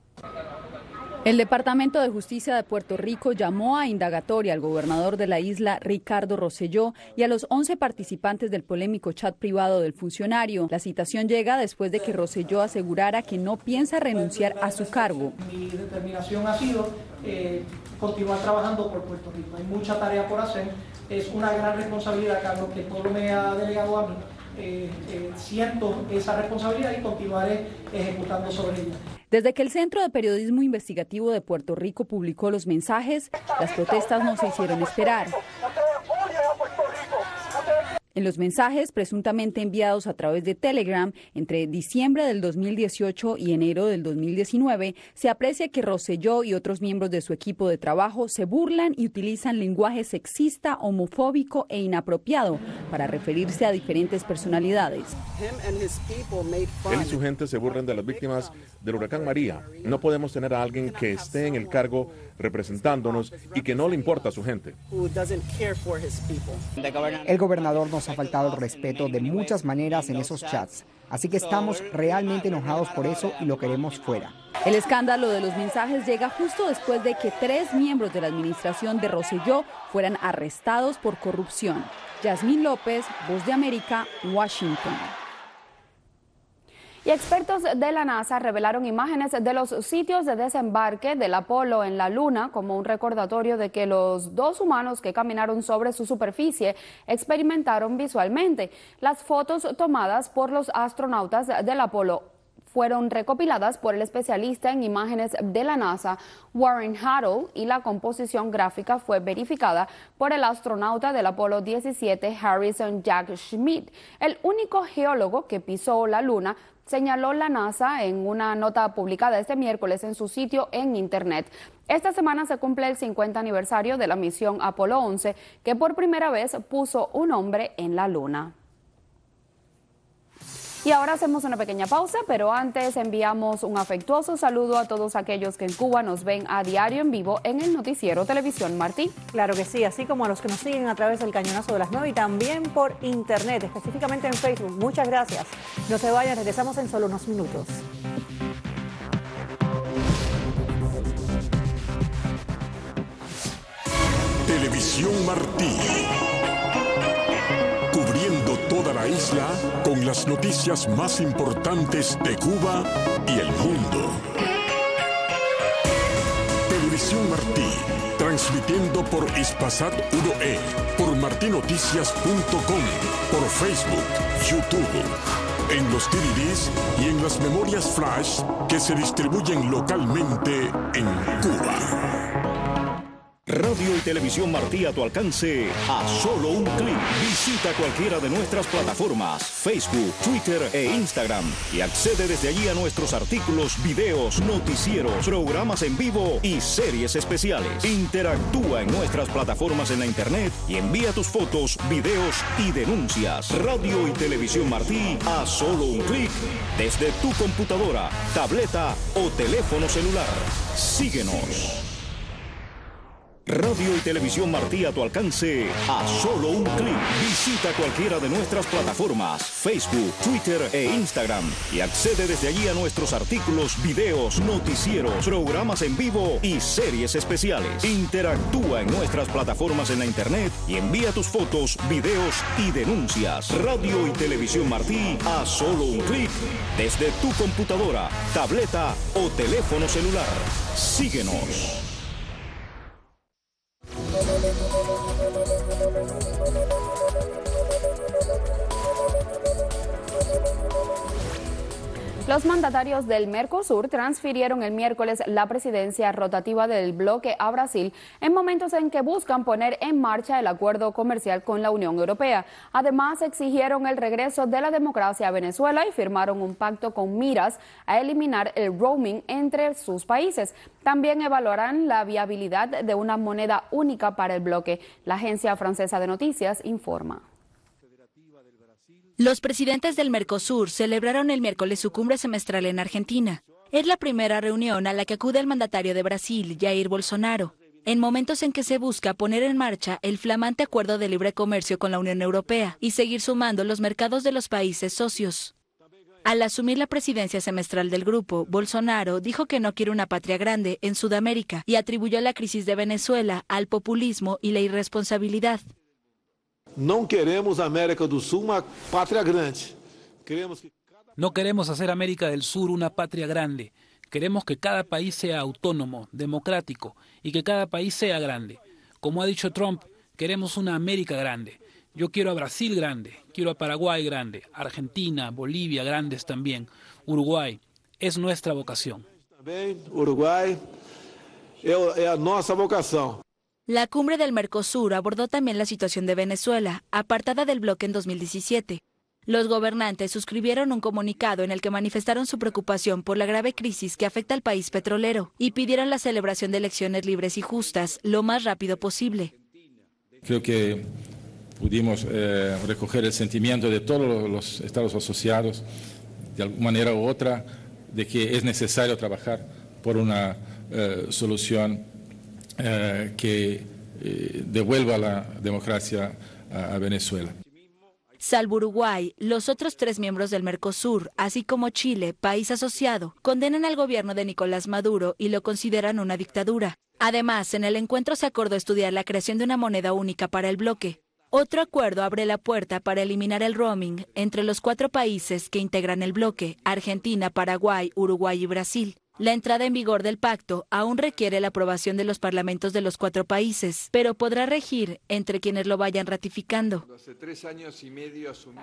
S8: El Departamento de Justicia de Puerto Rico llamó a indagatoria al gobernador de la isla, Ricardo Rosselló, y a los once participantes del polémico chat privado del funcionario. La citación llega después de que Rosselló asegurara que no piensa renunciar a su cargo.
S10: Mi determinación ha sido eh, continuar trabajando por Puerto Rico. Hay mucha tarea por hacer. Es una gran responsabilidad, Carlos, que el pueblo me ha delegado a mí. Eh, eh, siento esa responsabilidad y continuaré ejecutando sobre ella.
S8: Desde que el Centro de Periodismo Investigativo de Puerto Rico publicó los mensajes, las protestas no se hicieron esperar. En los mensajes presuntamente enviados a través de Telegram entre diciembre del dos mil dieciocho y enero del dos mil diecinueve, se aprecia que Rosselló y otros miembros de su equipo de trabajo se burlan y utilizan lenguaje sexista, homofóbico e inapropiado para referirse a diferentes personalidades.
S27: Él y su gente se burlan de las víctimas del huracán María. No podemos tener a alguien que esté en el cargo representándonos y que no le importa a su gente.
S28: El gobernador nos ha faltado el respeto de muchas maneras en esos chats, así que estamos realmente enojados por eso y lo queremos fuera.
S8: El escándalo de los mensajes llega justo después de que tres miembros de la administración de Rosselló fueran arrestados por corrupción. Yasmín López, Voz de América, Washington.
S2: Y expertos de la NASA revelaron imágenes de los sitios de desembarque del Apolo en la Luna como un recordatorio de que los dos humanos que caminaron sobre su superficie experimentaron visualmente. Las fotos tomadas por los astronautas del Apolo fueron recopiladas por el especialista en imágenes de la NASA, Warren Huddle, y la composición gráfica fue verificada por el astronauta del Apolo diecisiete, Harrison Jack Schmitt, el único geólogo que pisó la Luna señaló la NASA en una nota publicada este miércoles en su sitio en Internet. Esta semana se cumple el cincuenta aniversario de la misión Apolo once, que por primera vez puso un hombre en la Luna. Y ahora hacemos una pequeña pausa, pero antes enviamos un afectuoso saludo a todos aquellos que en Cuba nos ven a diario en vivo en el noticiero Televisión Martí.
S1: Claro que sí, así como a los que nos siguen a través del Cañonazo de las nueve y también por internet, específicamente en Facebook. Muchas gracias. No se vayan, regresamos en solo unos minutos.
S5: Televisión Martí. Cubriendo toda la isla con las noticias más importantes de Cuba y el mundo. Televisión Martí, transmitiendo por Hispasat uno E, por martinoticias punto com, por Facebook, YouTube, en los D V Ds y en las memorias flash que se distribuyen localmente en Cuba.
S9: Radio y Televisión Martí a tu alcance a solo un clic. Visita cualquiera de nuestras plataformas, Facebook, Twitter e Instagram y accede desde allí a nuestros artículos, videos, noticieros, programas en vivo y series especiales. Interactúa en nuestras plataformas en la internet y envía tus fotos, videos y denuncias. Radio y Televisión Martí a solo un clic desde tu computadora, tableta o teléfono celular. Síguenos. Radio y Televisión Martí a tu alcance a solo un clic. Visita cualquiera de nuestras plataformas, Facebook, Twitter e Instagram y accede desde allí a nuestros artículos, videos, noticieros, programas en vivo y series especiales. Interactúa en nuestras plataformas en la internet y envía tus fotos, videos y denuncias. Radio y Televisión Martí a solo un clic desde tu computadora, tableta o teléfono celular. Síguenos.
S2: Los mandatarios del Mercosur transfirieron el miércoles la presidencia rotativa del bloque a Brasil en momentos en que buscan poner en marcha el acuerdo comercial con la Unión Europea. Además, exigieron el regreso de la democracia a Venezuela y firmaron un pacto con miras a eliminar el roaming entre sus países. También evaluarán la viabilidad de una moneda única para el bloque. La agencia francesa de noticias informa.
S11: Los presidentes del Mercosur celebraron el miércoles su cumbre semestral en Argentina. Es la primera reunión a la que acude el mandatario de Brasil, Jair Bolsonaro, en momentos en que se busca poner en marcha el flamante acuerdo de libre comercio con la Unión Europea y seguir sumando los mercados de los países socios. Al asumir la presidencia semestral del grupo, Bolsonaro dijo que no quiere una patria grande en Sudamérica y atribuyó la crisis de Venezuela al populismo y la irresponsabilidad.
S12: No queremos América del Sur una patria grande. Queremos que...
S13: No queremos hacer América del Sur una patria grande. Queremos que cada país sea autónomo, democrático y que cada país sea grande. Como ha dicho Trump, queremos una América grande. Yo quiero a Brasil grande, quiero a Paraguay grande, Argentina, Bolivia grandes también, Uruguay. Es nuestra vocación.
S12: También Uruguay es nuestra vocación.
S11: La cumbre del Mercosur abordó también la situación de Venezuela, apartada del bloque en dos mil diecisiete. Los gobernantes suscribieron un comunicado en el que manifestaron su preocupación por la grave crisis que afecta al país petrolero y pidieron la celebración de elecciones libres y justas lo más rápido posible.
S25: Creo que pudimos eh, recoger el sentimiento de todos los estados asociados, de alguna manera u otra, de que es necesario trabajar por una eh, solución Eh, que eh, devuelva la democracia a, a Venezuela.
S11: Salvo Uruguay, los otros tres miembros del Mercosur, así como Chile, país asociado, condenan al gobierno de Nicolás Maduro y lo consideran una dictadura. Además, en el encuentro se acordó estudiar la creación de una moneda única para el bloque. Otro acuerdo abre la puerta para eliminar el roaming entre los cuatro países que integran el bloque, Argentina, Paraguay, Uruguay y Brasil. La entrada en vigor del pacto aún requiere la aprobación de los parlamentos de los cuatro países, pero podrá regir entre quienes lo vayan ratificando.
S12: Hace tres años y medio asumí...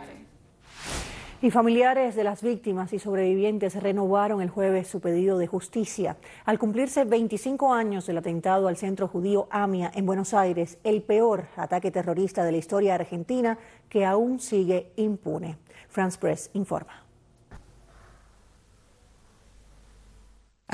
S1: Y familiares de las víctimas y sobrevivientes renovaron el jueves su pedido de justicia. Al cumplirse veinticinco años del atentado al centro judío AMIA en Buenos Aires, el peor ataque terrorista de la historia argentina que aún sigue impune. France Press informa.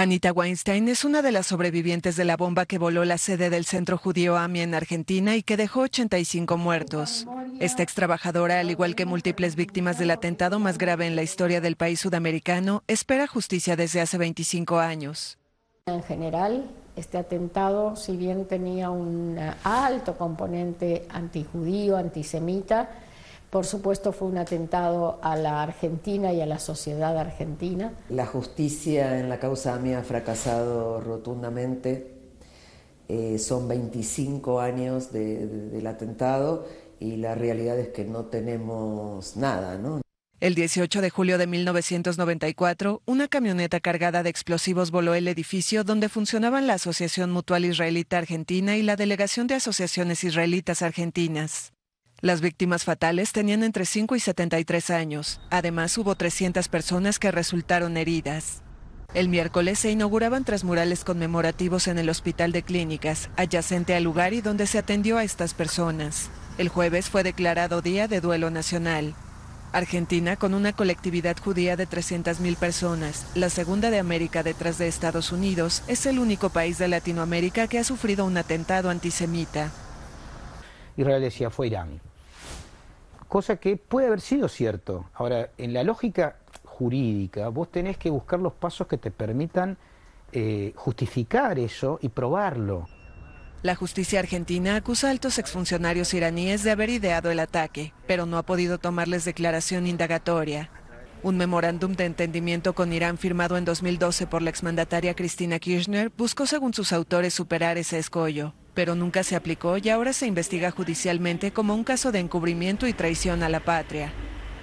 S14: Anita Weinstein es una de las sobrevivientes de la bomba que voló la sede del centro judío AMIA en Argentina y que dejó ochenta y cinco muertos. Esta ex trabajadora, al igual que múltiples víctimas del atentado más grave en la historia del país sudamericano, espera justicia desde hace veinticinco años.
S15: En general, este atentado, si bien tenía un alto componente antijudío, antisemita, por supuesto fue un atentado a la Argentina y a la sociedad argentina.
S16: La justicia en la causa AMIA ha fracasado rotundamente. Eh, son veinticinco años de, de, del atentado y la realidad es que no tenemos nada, ¿no?
S14: El dieciocho de julio de mil novecientos noventa y cuatro, una camioneta cargada de explosivos voló el edificio donde funcionaban la Asociación Mutual Israelita Argentina y la Delegación de Asociaciones Israelitas Argentinas. Las víctimas fatales tenían entre cinco y setenta y tres años. Además, hubo trescientas personas que resultaron heridas. El miércoles se inauguraban tres murales conmemorativos en el Hospital de Clínicas, adyacente al lugar y donde se atendió a estas personas. El jueves fue declarado Día de Duelo Nacional. Argentina, con una colectividad judía de trescientas mil personas, la segunda de América detrás de Estados Unidos, es el único país de Latinoamérica que ha sufrido un atentado antisemita.
S17: Israel decía, fue Irán. Cosa que puede haber sido cierto. Ahora, en la lógica jurídica, vos tenés que buscar los pasos que te permitan eh, justificar eso y probarlo.
S14: La justicia argentina acusa a altos exfuncionarios iraníes de haber ideado el ataque, pero no ha podido tomarles declaración indagatoria. Un memorándum de entendimiento con Irán firmado en dos mil doce por la exmandataria Cristina Kirchner buscó, según sus autores, superar ese escollo, pero nunca se aplicó y ahora se investiga judicialmente como un caso de encubrimiento y traición a la patria.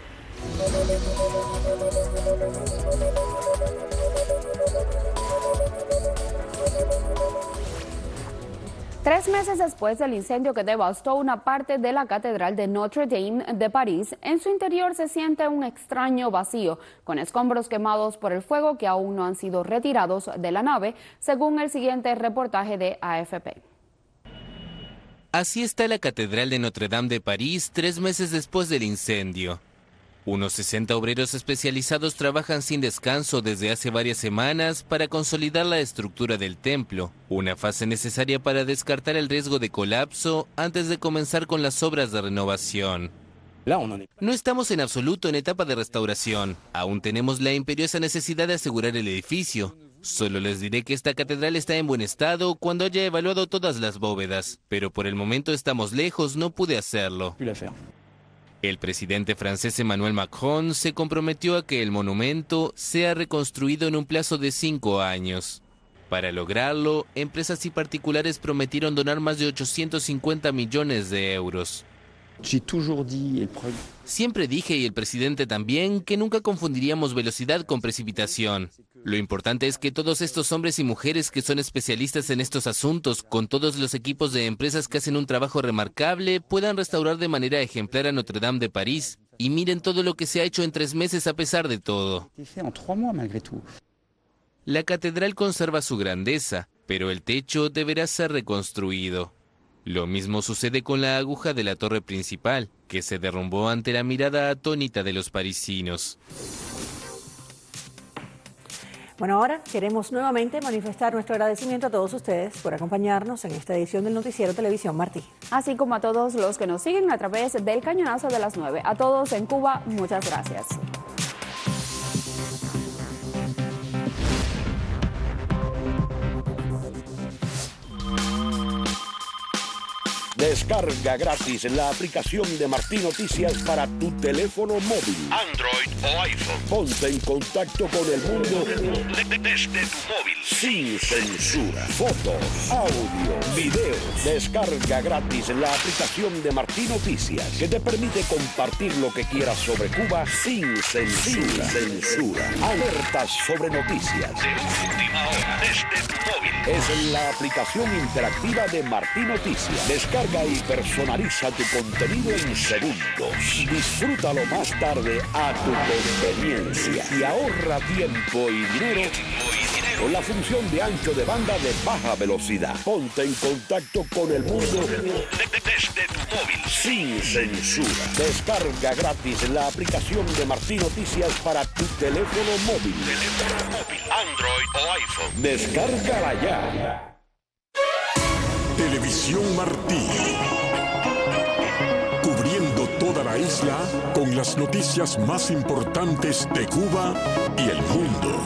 S2: Tres meses después del incendio que devastó una parte de la Catedral de Notre Dame de París, en su interior se siente un extraño vacío, con escombros quemados por el fuego que aún no han sido retirados de la nave, según el siguiente reportaje de A F P.
S18: Así está la Catedral de Notre Dame de París tres meses después del incendio. Unos sesenta obreros especializados trabajan sin descanso desde hace varias semanas para consolidar la estructura del templo, una fase necesaria para descartar el riesgo de colapso antes de comenzar con las obras de renovación. No estamos en absoluto en etapa de restauración, aún tenemos la imperiosa necesidad de asegurar el edificio. Solo les diré que esta catedral está en buen estado cuando haya evaluado todas las bóvedas, pero por el momento estamos lejos, no pude hacerlo. El presidente francés Emmanuel Macron se comprometió a que el monumento sea reconstruido en un plazo de cinco años. Para lograrlo, empresas y particulares prometieron donar más de ochocientos cincuenta millones de euros. Siempre dije, y el presidente también, que nunca confundiríamos velocidad con precipitación. Lo importante es que todos estos hombres y mujeres que son especialistas en estos asuntos, con todos los equipos de empresas que hacen un trabajo remarcable, puedan restaurar de manera ejemplar a Notre Dame de París. Y miren todo lo que se ha hecho en tres meses a pesar de todo. La catedral conserva su grandeza, pero el techo deberá ser reconstruido. Lo mismo sucede con la aguja de la torre principal, que se derrumbó ante la mirada atónita de los parisinos.
S1: Bueno, ahora queremos nuevamente manifestar nuestro agradecimiento a todos ustedes por acompañarnos en esta edición del Noticiero Televisión Martí.
S2: Así como a todos los que nos siguen a través del Cañonazo de las nueve. A todos en Cuba, muchas gracias.
S19: Descarga gratis la aplicación de Martí Noticias para tu teléfono móvil, Android o iPhone. Ponte en contacto con el mundo desde tu móvil, sin censura. Fotos, audio, videos. Descarga gratis la aplicación de Martí Noticias, que te permite compartir lo que quieras sobre Cuba sin censura. Sin censura. Alertas sobre noticias de última hora desde tu móvil. Es la aplicación interactiva de Martí Noticias. Descarga y personaliza tu contenido en segundos. Disfrútalo más tarde a tu conveniencia y ahorra tiempo y dinero con la función de ancho de banda de baja velocidad. Ponte en contacto con el mundo desde tu móvil, sin censura. Descarga gratis la aplicación de Martí Noticias para tu teléfono móvil. Teléfono móvil, Android o iPhone. Descárgala ya.
S5: Televisión Martí. Cubriendo toda la isla con las noticias más importantes de Cuba y el mundo.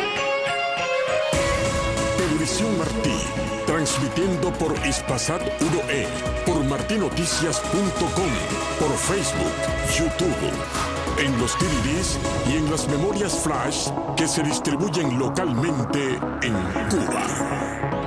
S5: Televisión Martí, transmitiendo por Hispasat uno E, por martinoticias punto com, por Facebook, YouTube, en los D V Ds y en las memorias flash que se distribuyen localmente en Cuba.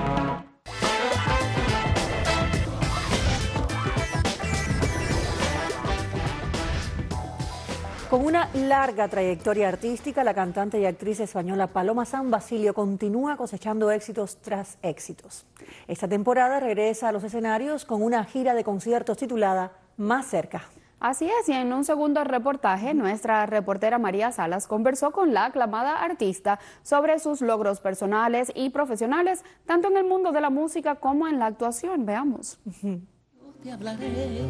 S1: Con una larga trayectoria artística, la cantante y actriz española Paloma San Basilio continúa cosechando éxitos tras éxitos. Esta temporada regresa a los escenarios con una gira de conciertos titulada Más Cerca.
S2: Así es, y en un segundo reportaje, nuestra reportera María Salas conversó con la aclamada artista sobre sus logros personales y profesionales, tanto en el mundo de la música como en la actuación. Veamos.
S3: Te hablaré.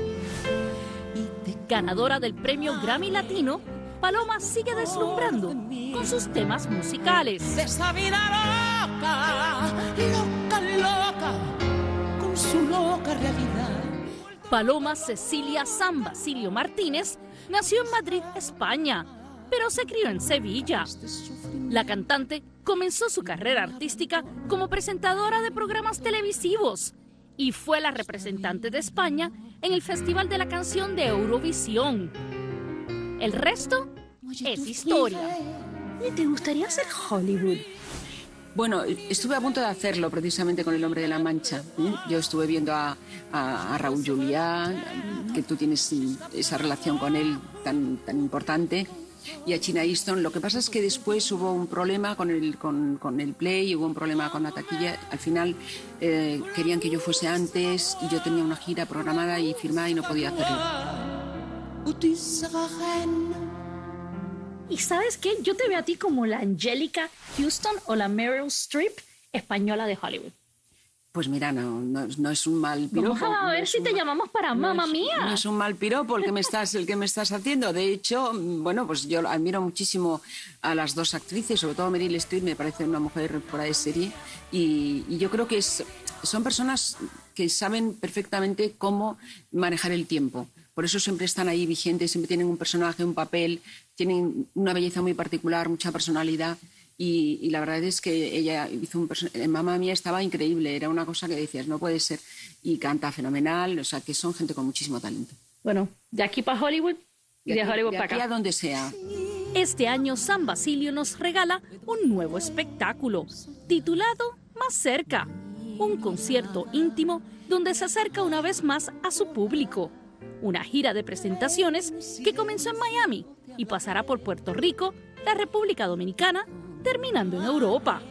S3: Ganadora del premio Grammy Latino, Paloma sigue deslumbrando con sus temas musicales.
S7: De esa vida loca, loca, loca, con su loca realidad.
S3: Paloma Cecilia San Basilio Martínez nació en Madrid, España, pero se crió en Sevilla. La cantante comenzó su carrera artística como presentadora de programas televisivos y fue la representante de España en el Festival de la Canción de Eurovisión. El resto es historia.
S7: ¿Te gustaría hacer Hollywood?
S20: Bueno, estuve a punto de hacerlo precisamente con El Hombre de la Mancha. ¿eh? Yo estuve viendo a, a, a Raúl Juliá, que tú tienes esa relación con él tan, tan importante, y a China Easton. Lo que pasa es que después hubo un problema con el, con, con el Play, hubo un problema con la taquilla. Al final eh, querían que yo fuese antes y yo tenía una gira programada y firmada y no podía hacerlo.
S7: ¿Y sabes qué? Yo te veo a ti como la Angélica Houston o la Meryl Streep española de Hollywood.
S20: Pues mira, no, no, no es un mal piropo.
S7: Vamos a ver
S20: no
S7: si te
S20: mal,
S7: llamamos para
S20: no
S7: Mamma
S20: es,
S7: Mía.
S20: No es un mal piropo el que me estás, el que me estás haciendo. De hecho, bueno, pues yo admiro muchísimo a las dos actrices, sobre todo Meryl Streep, me parece una mujer fuera de serie. Y, y yo creo que es, son personas que saben perfectamente cómo manejar el tiempo. Por eso siempre están ahí vigentes, siempre tienen un personaje, un papel, tienen una belleza muy particular, mucha personalidad. Y, y la verdad es que ella hizo un personaje, Mamma Mía estaba increíble, era una cosa que decías, no puede ser, y canta fenomenal, o sea, que son gente con muchísimo talento.
S7: Bueno, de aquí para Hollywood y de, de Hollywood para acá.
S20: De aquí a donde sea.
S3: Este año San Basilio nos regala un nuevo espectáculo, titulado Más Cerca, un concierto íntimo donde se acerca una vez más a su público. Una gira de presentaciones que comenzó en Miami y pasará por Puerto Rico, la República Dominicana, terminando en Europa.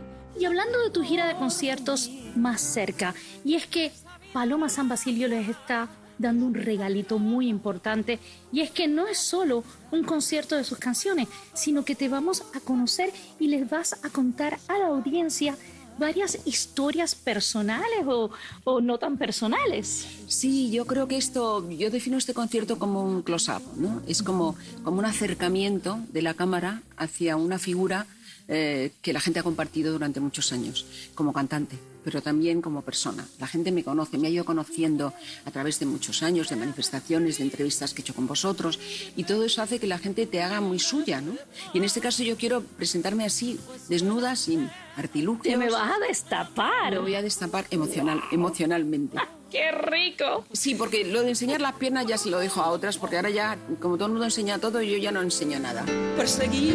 S7: Y hablando de tu gira de conciertos Más Cerca, y es que Paloma San Basilio les está dando un regalito muy importante, y es que no es solo un concierto de sus canciones, sino que te vamos a conocer y les vas a contar a la audiencia varias historias personales o, o no tan personales.
S20: Sí, yo creo que esto, yo defino este concierto como un close-up, ¿no? Es como, como un acercamiento de la cámara hacia una figura eh, que la gente ha compartido durante muchos años, como cantante, pero también como persona. La gente me conoce, me ha ido conociendo a través de muchos años, de manifestaciones, de entrevistas que he hecho con vosotros, y todo eso hace que la gente te haga muy suya, ¿no? Y en este caso yo quiero presentarme así, desnuda, sin artilugios.
S7: Te me vas a destapar.
S20: Me voy a destapar emocional, emocionalmente.
S7: ¡Qué rico!
S20: Sí, porque lo de enseñar las piernas ya se lo dejo a otras, porque ahora ya, como todo el mundo enseña todo, yo ya no enseño nada.
S7: Perseguir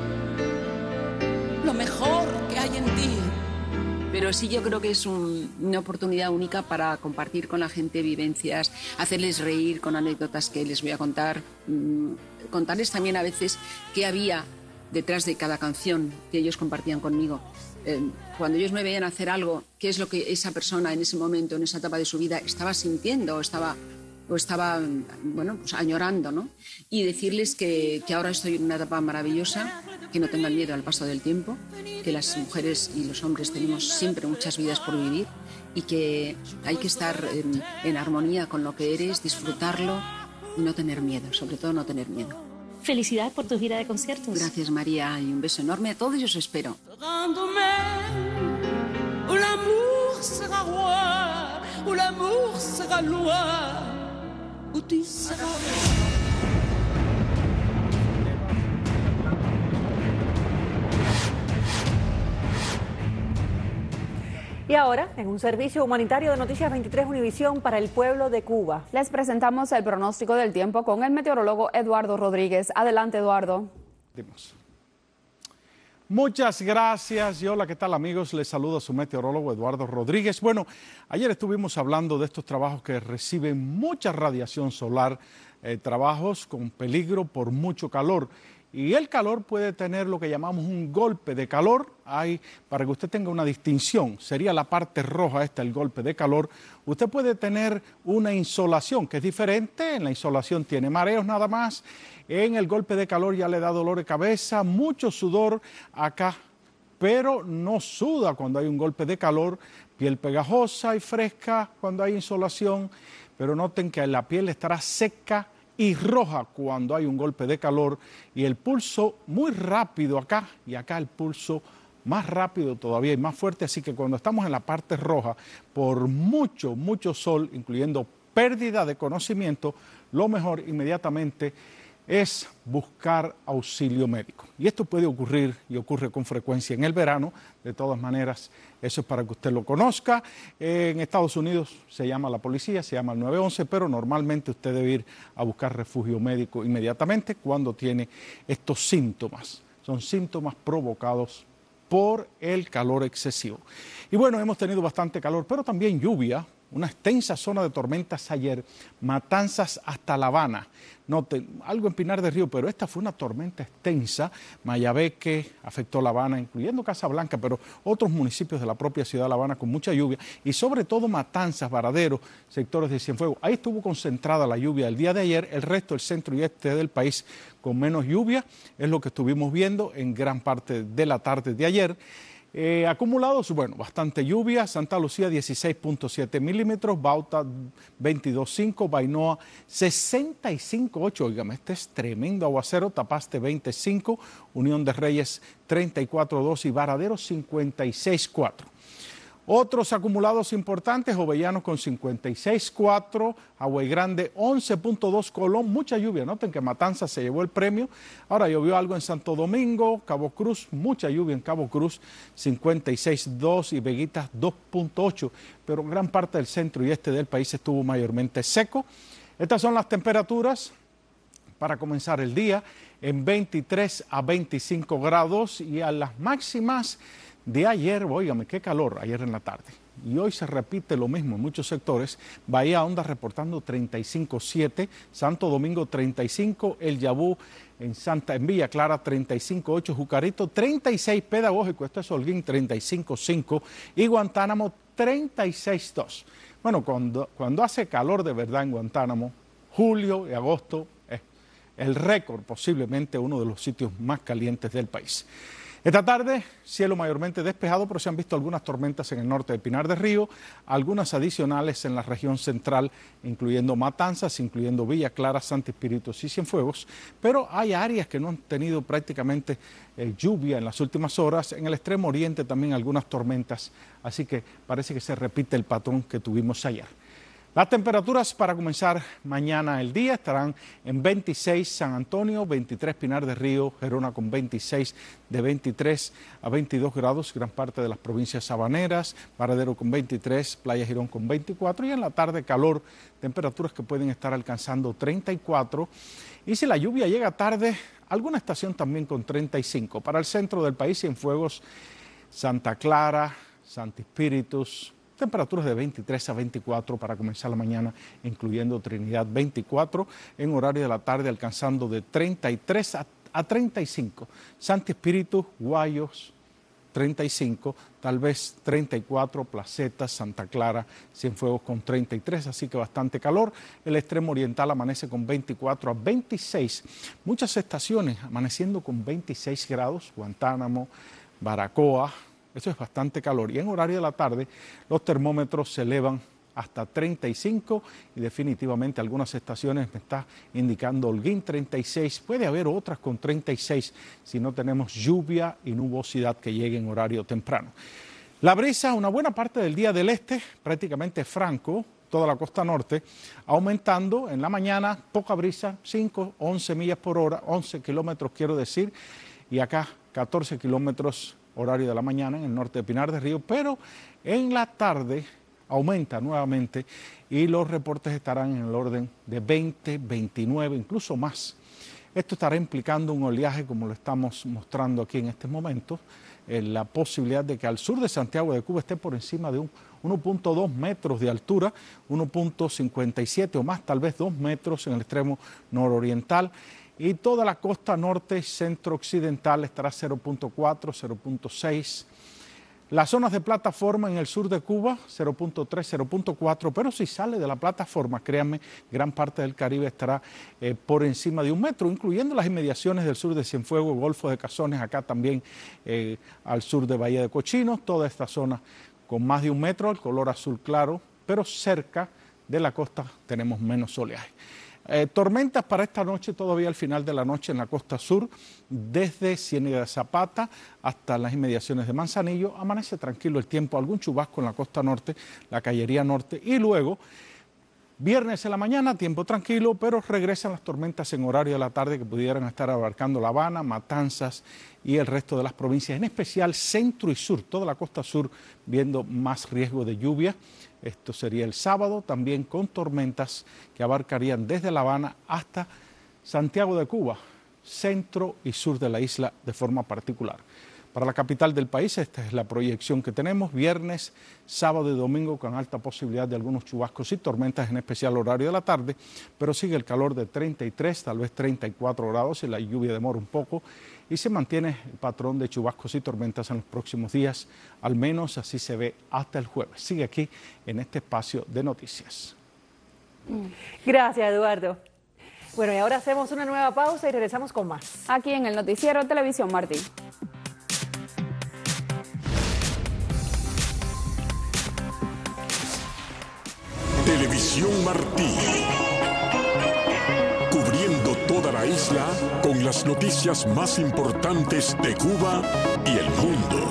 S7: lo mejor que hay en ti.
S20: Pero sí, yo creo que es un, una oportunidad única para compartir con la gente vivencias, hacerles reír con anécdotas que les voy a contar, mmm, contarles también a veces qué había detrás de cada canción que ellos compartían conmigo. Eh, cuando ellos me veían hacer algo, qué es lo que esa persona en ese momento, en esa etapa de su vida, estaba sintiendo, estaba o estaba, bueno, pues añorando, ¿no? Y decirles que, que ahora estoy en una etapa maravillosa, que no tengan miedo al paso del tiempo, que las mujeres y los hombres tenemos siempre muchas vidas por vivir y que hay que estar en, en armonía con lo que eres, disfrutarlo y no tener miedo, sobre todo no tener miedo.
S7: Felicidades por tu gira de conciertos.
S20: Gracias, María, y un beso enorme a todos y os espero.
S1: Y ahora, en un servicio humanitario de Noticias veintitrés Univisión para el pueblo de Cuba.
S2: Les presentamos el pronóstico del tiempo con el meteorólogo Eduardo Rodríguez. Adelante, Eduardo.
S4: Muchas gracias. Y hola, ¿qué tal, amigos? Les saluda su meteorólogo Eduardo Rodríguez. Bueno, ayer estuvimos hablando de estos trabajos que reciben mucha radiación solar, eh, trabajos con peligro por mucho calor. Y el calor puede tener lo que llamamos un golpe de calor. Hay, para que usted tenga una distinción, sería la parte roja esta, el golpe de calor. Usted puede tener una insolación, que es diferente. En la insolación tiene mareos nada más. En el golpe de calor ya le da dolor de cabeza, mucho sudor acá, pero no suda cuando hay un golpe de calor. Piel pegajosa y fresca cuando hay insolación, pero noten que la piel estará seca y roja cuando hay un golpe de calor, y el pulso muy rápido acá, y acá el pulso más rápido todavía y más fuerte. Así que cuando estamos en la parte roja, por mucho, mucho sol, incluyendo pérdida de conocimiento, lo mejor inmediatamente es buscar auxilio médico. Y esto puede ocurrir y ocurre con frecuencia en el verano. De todas maneras, eso es para que usted lo conozca. En Estados Unidos se llama la policía, se llama el nueve once, pero normalmente usted debe ir a buscar refugio médico inmediatamente cuando tiene estos síntomas. Son síntomas provocados por el calor excesivo. Y bueno, hemos tenido bastante calor, pero también lluvia. Una extensa zona de tormentas ayer, Matanzas hasta La Habana. Noten, algo en Pinar del Río, pero esta fue una tormenta extensa. Mayabeque afectó La Habana, incluyendo Casablanca, pero otros municipios de la propia ciudad de La Habana con mucha lluvia. Y sobre todo Matanzas, Varadero, sectores de Cienfuegos. Ahí estuvo concentrada la lluvia el día de ayer. El resto del centro y este del país con menos lluvia. Es lo que estuvimos viendo en gran parte de la tarde de ayer. Eh, acumulados, bueno, bastante lluvia. Santa Lucía dieciséis punto siete milímetros, Bauta veintidós punto cinco, Bainoa sesenta y cinco punto ocho, oígame, este es tremendo aguacero. Tapaste veinticinco, Unión de Reyes treinta y cuatro punto dos y Varadero cincuenta y seis punto cuatro. Otros acumulados importantes, Jovellanos con cincuenta y seis punto cuatro, Agüey Grande once punto dos, Colón, mucha lluvia. Noten que Matanzas se llevó el premio. Ahora llovió algo en Santo Domingo, Cabo Cruz, mucha lluvia en Cabo Cruz, cincuenta y seis punto dos y Veguitas dos punto ocho, pero gran parte del centro y este del país estuvo mayormente seco. Estas son las temperaturas para comenzar el día en veintitrés a veinticinco grados, y a las máximas de ayer, óigame, qué calor ayer en la tarde. Y hoy se repite lo mismo en muchos sectores. Bahía Honda reportando treinta y cinco punto siete, Santo Domingo treinta y cinco, El Yabú en Santa en Villa Clara treinta y cinco punto ocho, Jucarito treinta y seis, Pedagógico, esto es Holguín treinta y cinco punto cinco y Guantánamo treinta y seis punto dos. Bueno, cuando, cuando hace calor de verdad en Guantánamo, julio y agosto es el récord, posiblemente uno de los sitios más calientes del país. Esta tarde, cielo mayormente despejado, pero se han visto algunas tormentas en el norte de Pinar del Río, algunas adicionales en la región central, incluyendo Matanzas, incluyendo Villa Clara, Santo Espíritu y Cienfuegos, pero hay áreas que no han tenido prácticamente eh, lluvia en las últimas horas. En el extremo oriente también algunas tormentas, así que parece que se repite el patrón que tuvimos ayer. Las temperaturas para comenzar mañana el día estarán en veintiséis San Antonio, veintitrés Pinar del Río, Gerona con veintiséis, de veintitrés a veintidós grados, gran parte de las provincias sabaneras, Varadero con veintitrés, Playa Girón con veinticuatro, y en la tarde calor, temperaturas que pueden estar alcanzando treinta y cuatro, y si la lluvia llega tarde, alguna estación también con treinta y cinco. Para el centro del país, Cienfuegos, Santa Clara, Santo Espíritus, temperaturas de veintitrés a veinticuatro para comenzar la mañana, incluyendo Trinidad veinticuatro, en horario de la tarde alcanzando de treinta y tres a treinta y cinco. Santo Espíritu, Guayos, treinta y cinco, tal vez treinta y cuatro, Placetas, Santa Clara, Cienfuegos con treinta y tres, así que bastante calor. El extremo oriental amanece con veinticuatro a veintiséis. Muchas estaciones amaneciendo con veintiséis grados, Guantánamo, Baracoa, eso es bastante calor. Y en horario de la tarde los termómetros se elevan hasta treinta y cinco y definitivamente algunas estaciones me está indicando Holguín treinta y seis, puede haber otras con treinta y seis si no tenemos lluvia y nubosidad que llegue en horario temprano. La brisa, una buena parte del día del este, prácticamente franco, toda la costa norte, aumentando en la mañana, poca brisa, cinco, once millas por hora, once kilómetros quiero decir, y acá catorce kilómetros horario de la mañana en el norte de Pinar del Río, pero en la tarde aumenta nuevamente y los reportes estarán en el orden de veinte, veintinueve, incluso más. Esto estará implicando un oleaje, como lo estamos mostrando aquí en este momento, en la posibilidad de que al sur de Santiago de Cuba esté por encima de un uno punto dos metros de altura, uno punto cincuenta y siete o más, tal vez dos metros en el extremo nororiental, y toda la costa norte y centro-occidental estará cero punto cuatro, cero punto seis. Las zonas de plataforma en el sur de Cuba, cero punto tres, cero punto cuatro, pero si sale de la plataforma, créanme, gran parte del Caribe estará eh, por encima de un metro, incluyendo las inmediaciones del sur de Cienfuegos, Golfo de Cazones, acá también eh, al sur de Bahía de Cochinos, toda esta zona con más de un metro, el color azul claro, pero cerca de la costa tenemos menos oleaje. Eh, tormentas para esta noche, todavía al final de la noche en la costa sur, desde Ciénega de Zapata hasta las inmediaciones de Manzanillo. Amanece tranquilo el tiempo, algún chubasco en la costa norte, la Cañería norte, y luego viernes en la mañana, tiempo tranquilo, pero regresan las tormentas en horario de la tarde que pudieran estar abarcando La Habana, Matanzas y el resto de las provincias, en especial centro y sur, toda la costa sur viendo más riesgo de lluvia. Esto sería el sábado, también con tormentas que abarcarían desde La Habana hasta Santiago de Cuba, centro y sur de la isla de forma particular. Para la capital del país, esta es la proyección que tenemos, viernes, sábado y domingo con alta posibilidad de algunos chubascos y tormentas, en especial horario de la tarde, pero sigue el calor de treinta y tres, tal vez treinta y cuatro grados y la lluvia demora un poco y se mantiene el patrón de chubascos y tormentas en los próximos días, al menos así se ve hasta el jueves. Sigue aquí en este espacio de noticias.
S1: Gracias, Eduardo. Bueno, y ahora hacemos una nueva pausa y regresamos con más.
S2: Aquí en el Noticiero Televisión Martí.
S5: Televisión Martí, cubriendo toda la isla con las noticias más importantes de Cuba y el mundo.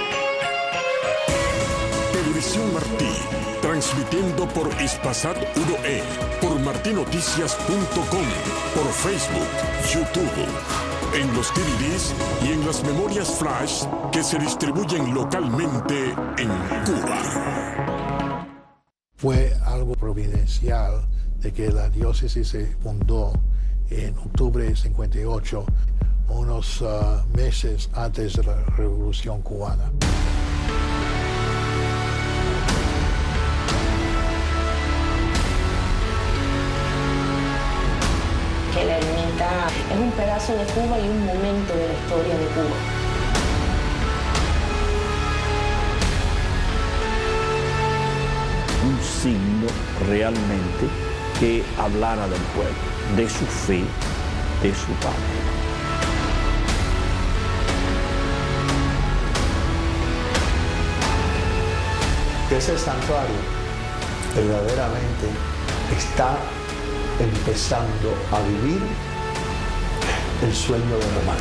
S5: Televisión Martí, transmitiendo por Hispasat uno E, por martinoticias punto com, por Facebook, YouTube, en los D V Ds y en las memorias flash que se distribuyen localmente en Cuba.
S6: Fue algo providencial de que la diócesis se fundó en octubre de cincuenta y ocho, unos uh, meses antes de la Revolución Cubana.
S10: Que la ermita es un pedazo de Cuba y un momento de la historia de Cuba.
S21: Un signo realmente que hablara del pueblo, de su fe, de su patria.
S6: Ese santuario verdaderamente está empezando a vivir el sueño de Román.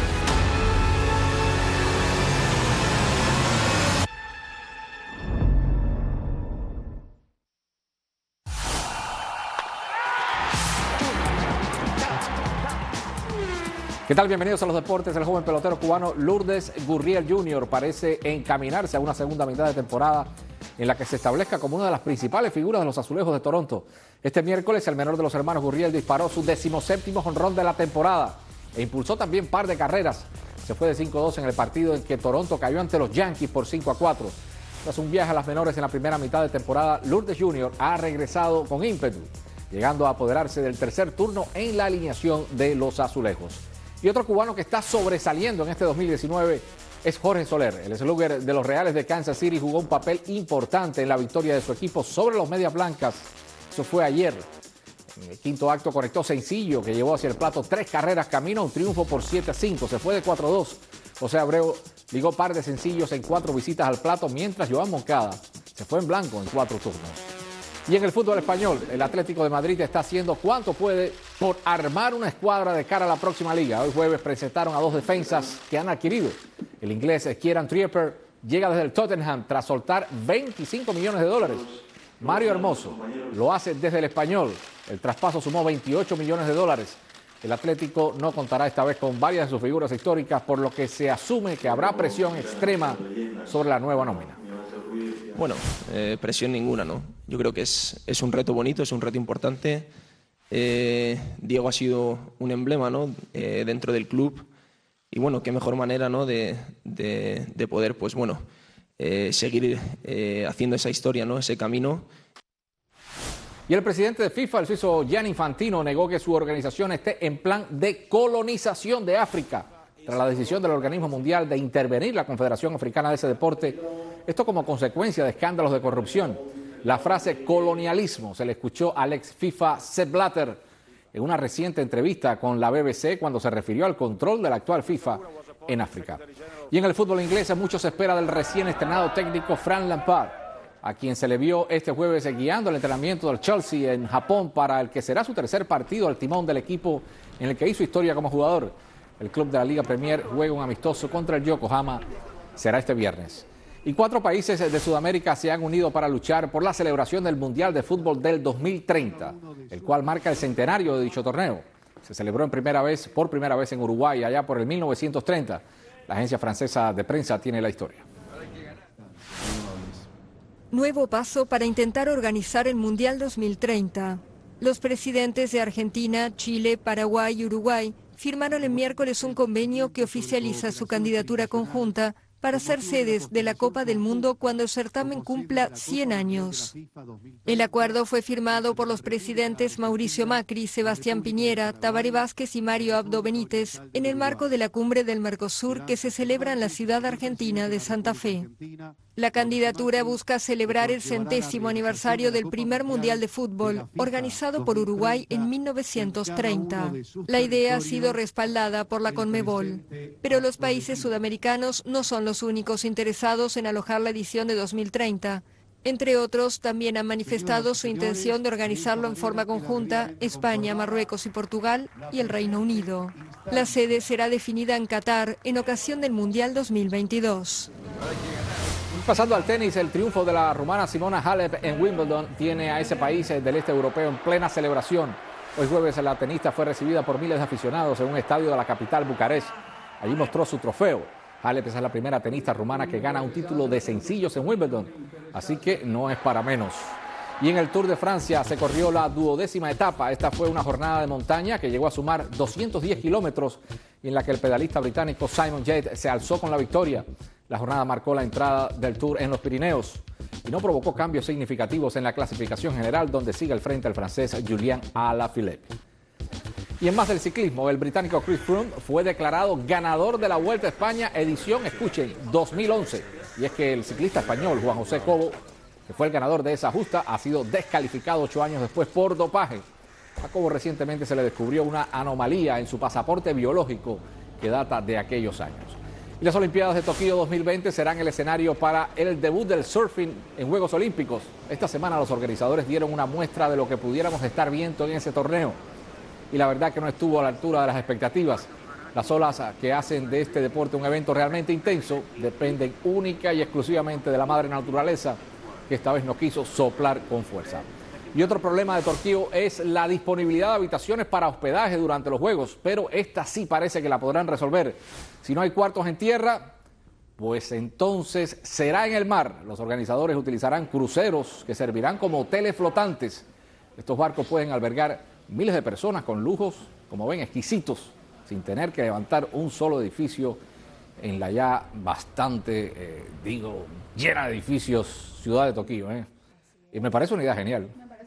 S22: ¿Qué tal? Bienvenidos a los deportes. El joven pelotero cubano Lourdes Gurriel junior parece encaminarse a una segunda mitad de temporada en la que se establezca como una de las principales figuras de los Azulejos de Toronto. Este miércoles, el menor de los hermanos Gurriel disparó su decimoséptimo jonrón de la temporada e impulsó también par de carreras. Se fue de cinco dos en el partido en que Toronto cayó ante los Yankees por cinco a cuatro. Tras un viaje a las menores en la primera mitad de temporada, Lourdes junior ha regresado con ímpetu, llegando a apoderarse del tercer turno en la alineación de los Azulejos. Y otro cubano que está sobresaliendo en este dos mil diecinueve es Jorge Soler. El slugger de los Reales de Kansas City jugó un papel importante en la victoria de su equipo sobre los Medias Blancas. Eso fue ayer. En el quinto acto conectó sencillo que llevó hacia el plato tres carreras camino a un triunfo por siete a cinco. Se fue de cuatro a dos. José Abreu ligó par de sencillos en cuatro visitas al plato, mientras Joan Moncada se fue en blanco en cuatro turnos. Y en el fútbol español, el Atlético de Madrid está haciendo cuanto puede por armar una escuadra de cara a la próxima liga. Hoy jueves presentaron a dos defensas que han adquirido. El inglés Kieran Trippier llega desde el Tottenham tras soltar veinticinco millones de dólares. Mario Hermoso lo hace desde el Español. El traspaso sumó veintiocho millones de dólares. El Atlético no contará esta vez con varias de sus figuras históricas, por lo que se asume que habrá presión extrema sobre la nueva nómina.
S8: Bueno, eh, presión ninguna, ¿no? Yo creo que es, es un reto bonito, es un reto importante. Eh, Diego ha sido un emblema, ¿no? Eh, dentro del club. Y bueno, qué mejor manera, ¿no? de, de, de poder, pues bueno, eh, seguir eh, haciendo esa historia, ¿no? Ese camino.
S22: Y el presidente de FIFA, el suizo Gianni Infantino, negó que su organización esté en plan de colonización de África, tras la decisión del organismo mundial de intervenir la Confederación Africana de ese deporte, esto como consecuencia de escándalos de corrupción. La frase colonialismo se le escuchó al ex FIFA Sepp Blatter en una reciente entrevista con la B B C cuando se refirió al control del actual FIFA en África. Y en el fútbol inglés mucho se espera del recién estrenado técnico Frank Lampard, a quien se le vio este jueves guiando el entrenamiento del Chelsea en Japón para el que será su tercer partido al timón del equipo en el que hizo historia como jugador. El club de la Liga Premier juega un amistoso contra el Yokohama, será este viernes. Y cuatro países de Sudamérica se han unido para luchar por la celebración del Mundial de Fútbol del dos mil treinta, el cual marca el centenario de dicho torneo. Se celebró en primera vez, por primera vez en Uruguay, allá por el mil novecientos treinta. La agencia francesa de prensa tiene la historia.
S9: Nuevo paso para intentar organizar el Mundial dos mil treinta. Los presidentes de Argentina, Chile, Paraguay y Uruguay firmaron el miércoles un convenio que oficializa su candidatura conjunta para ser sedes de la Copa del Mundo cuando el certamen cumpla cien años. El acuerdo fue firmado por los presidentes Mauricio Macri, Sebastián Piñera, Tabaré Vázquez y Mario Abdo Benítez en el marco de la cumbre del Mercosur que se celebra en la ciudad argentina de Santa Fe. La candidatura busca celebrar el centésimo aniversario del primer Mundial de Fútbol, organizado por Uruguay en mil novecientos treinta. La idea ha sido respaldada por la Conmebol, pero los países sudamericanos no son los únicos interesados en alojar la edición de dos mil treinta. Entre otros, también han manifestado su intención de organizarlo en forma conjunta España, Marruecos y Portugal y el Reino Unido. La sede será definida en Qatar en ocasión del Mundial dos mil veintidós.
S22: Pasando al tenis, el triunfo de la rumana Simona Halep en Wimbledon tiene a ese país del este europeo en plena celebración. Hoy jueves la tenista fue recibida por miles de aficionados en un estadio de la capital, Bucarest. Allí mostró su trofeo. Halep es la primera tenista rumana que gana un título de sencillos en Wimbledon, así que no es para menos. Y en el Tour de Francia se corrió la duodécima etapa. Esta fue una jornada de montaña que llegó a sumar doscientos diez kilómetros y en la que el pedalista británico Simon Yates se alzó con la victoria. La jornada marcó la entrada del Tour en los Pirineos y no provocó cambios significativos en la clasificación general, donde sigue al frente el francés Julien Alaphilippe. Y en más del ciclismo, el británico Chris Froome fue declarado ganador de la Vuelta a España edición, escuchen, dos mil once. Y es que el ciclista español Juan José Cobo, que fue el ganador de esa justa, ha sido descalificado ocho años después por dopaje. A Cobo recientemente se le descubrió una anomalía en su pasaporte biológico que data de aquellos años. Y las Olimpiadas de Tokio dos mil veinte serán el escenario para el debut del surfing en Juegos Olímpicos. Esta semana los organizadores dieron una muestra de lo que pudiéramos estar viendo en ese torneo. Y la verdad que no estuvo a la altura de las expectativas. Las olas que hacen de este deporte un evento realmente intenso dependen única y exclusivamente de la madre naturaleza, que esta vez no quiso soplar con fuerza. Y otro problema de Tokio es la disponibilidad de habitaciones para hospedaje durante los Juegos, pero esta sí parece que la podrán resolver. Si no hay cuartos en tierra, pues entonces será en el mar. Los organizadores utilizarán cruceros que servirán como hoteles flotantes. Estos barcos pueden albergar miles de personas con lujos, como ven, exquisitos, sin tener que levantar un solo edificio en la ya bastante, eh, digo, llena de edificios ciudad de Tokio. ¿eh? Y me parece una idea genial.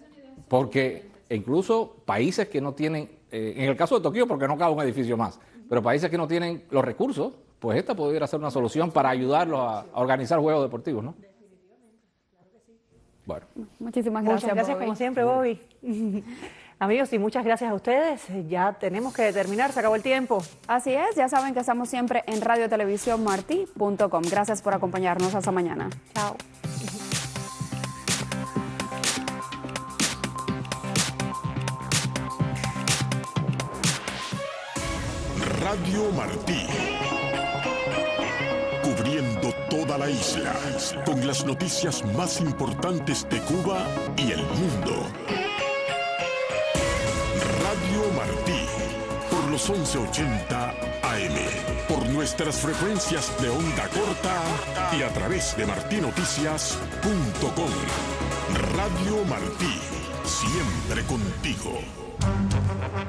S22: Porque incluso países que no tienen, eh, en el caso de Tokio porque no cabe un edificio más, pero países que no tienen los recursos pues esta pudiera ser una solución para ayudarlos a, a organizar juegos deportivos, ¿no? Bueno.
S2: Muchísimas gracias,
S1: Muchas gracias,
S2: Bobby.
S1: como siempre, Bobby. Amigos, y muchas gracias a ustedes. Ya tenemos que terminar, se acabó el tiempo.
S2: Así es, ya saben que estamos siempre en radio televisión martí punto com. Gracias por acompañarnos. Hasta mañana.
S1: Chao.
S5: Radio Martí. Cubriendo toda la isla con las noticias más importantes de Cuba y el mundo. Radio Martí, por los once ochenta A M, por nuestras frecuencias de onda corta y a través de martí noticias punto com. Radio Martí, siempre contigo.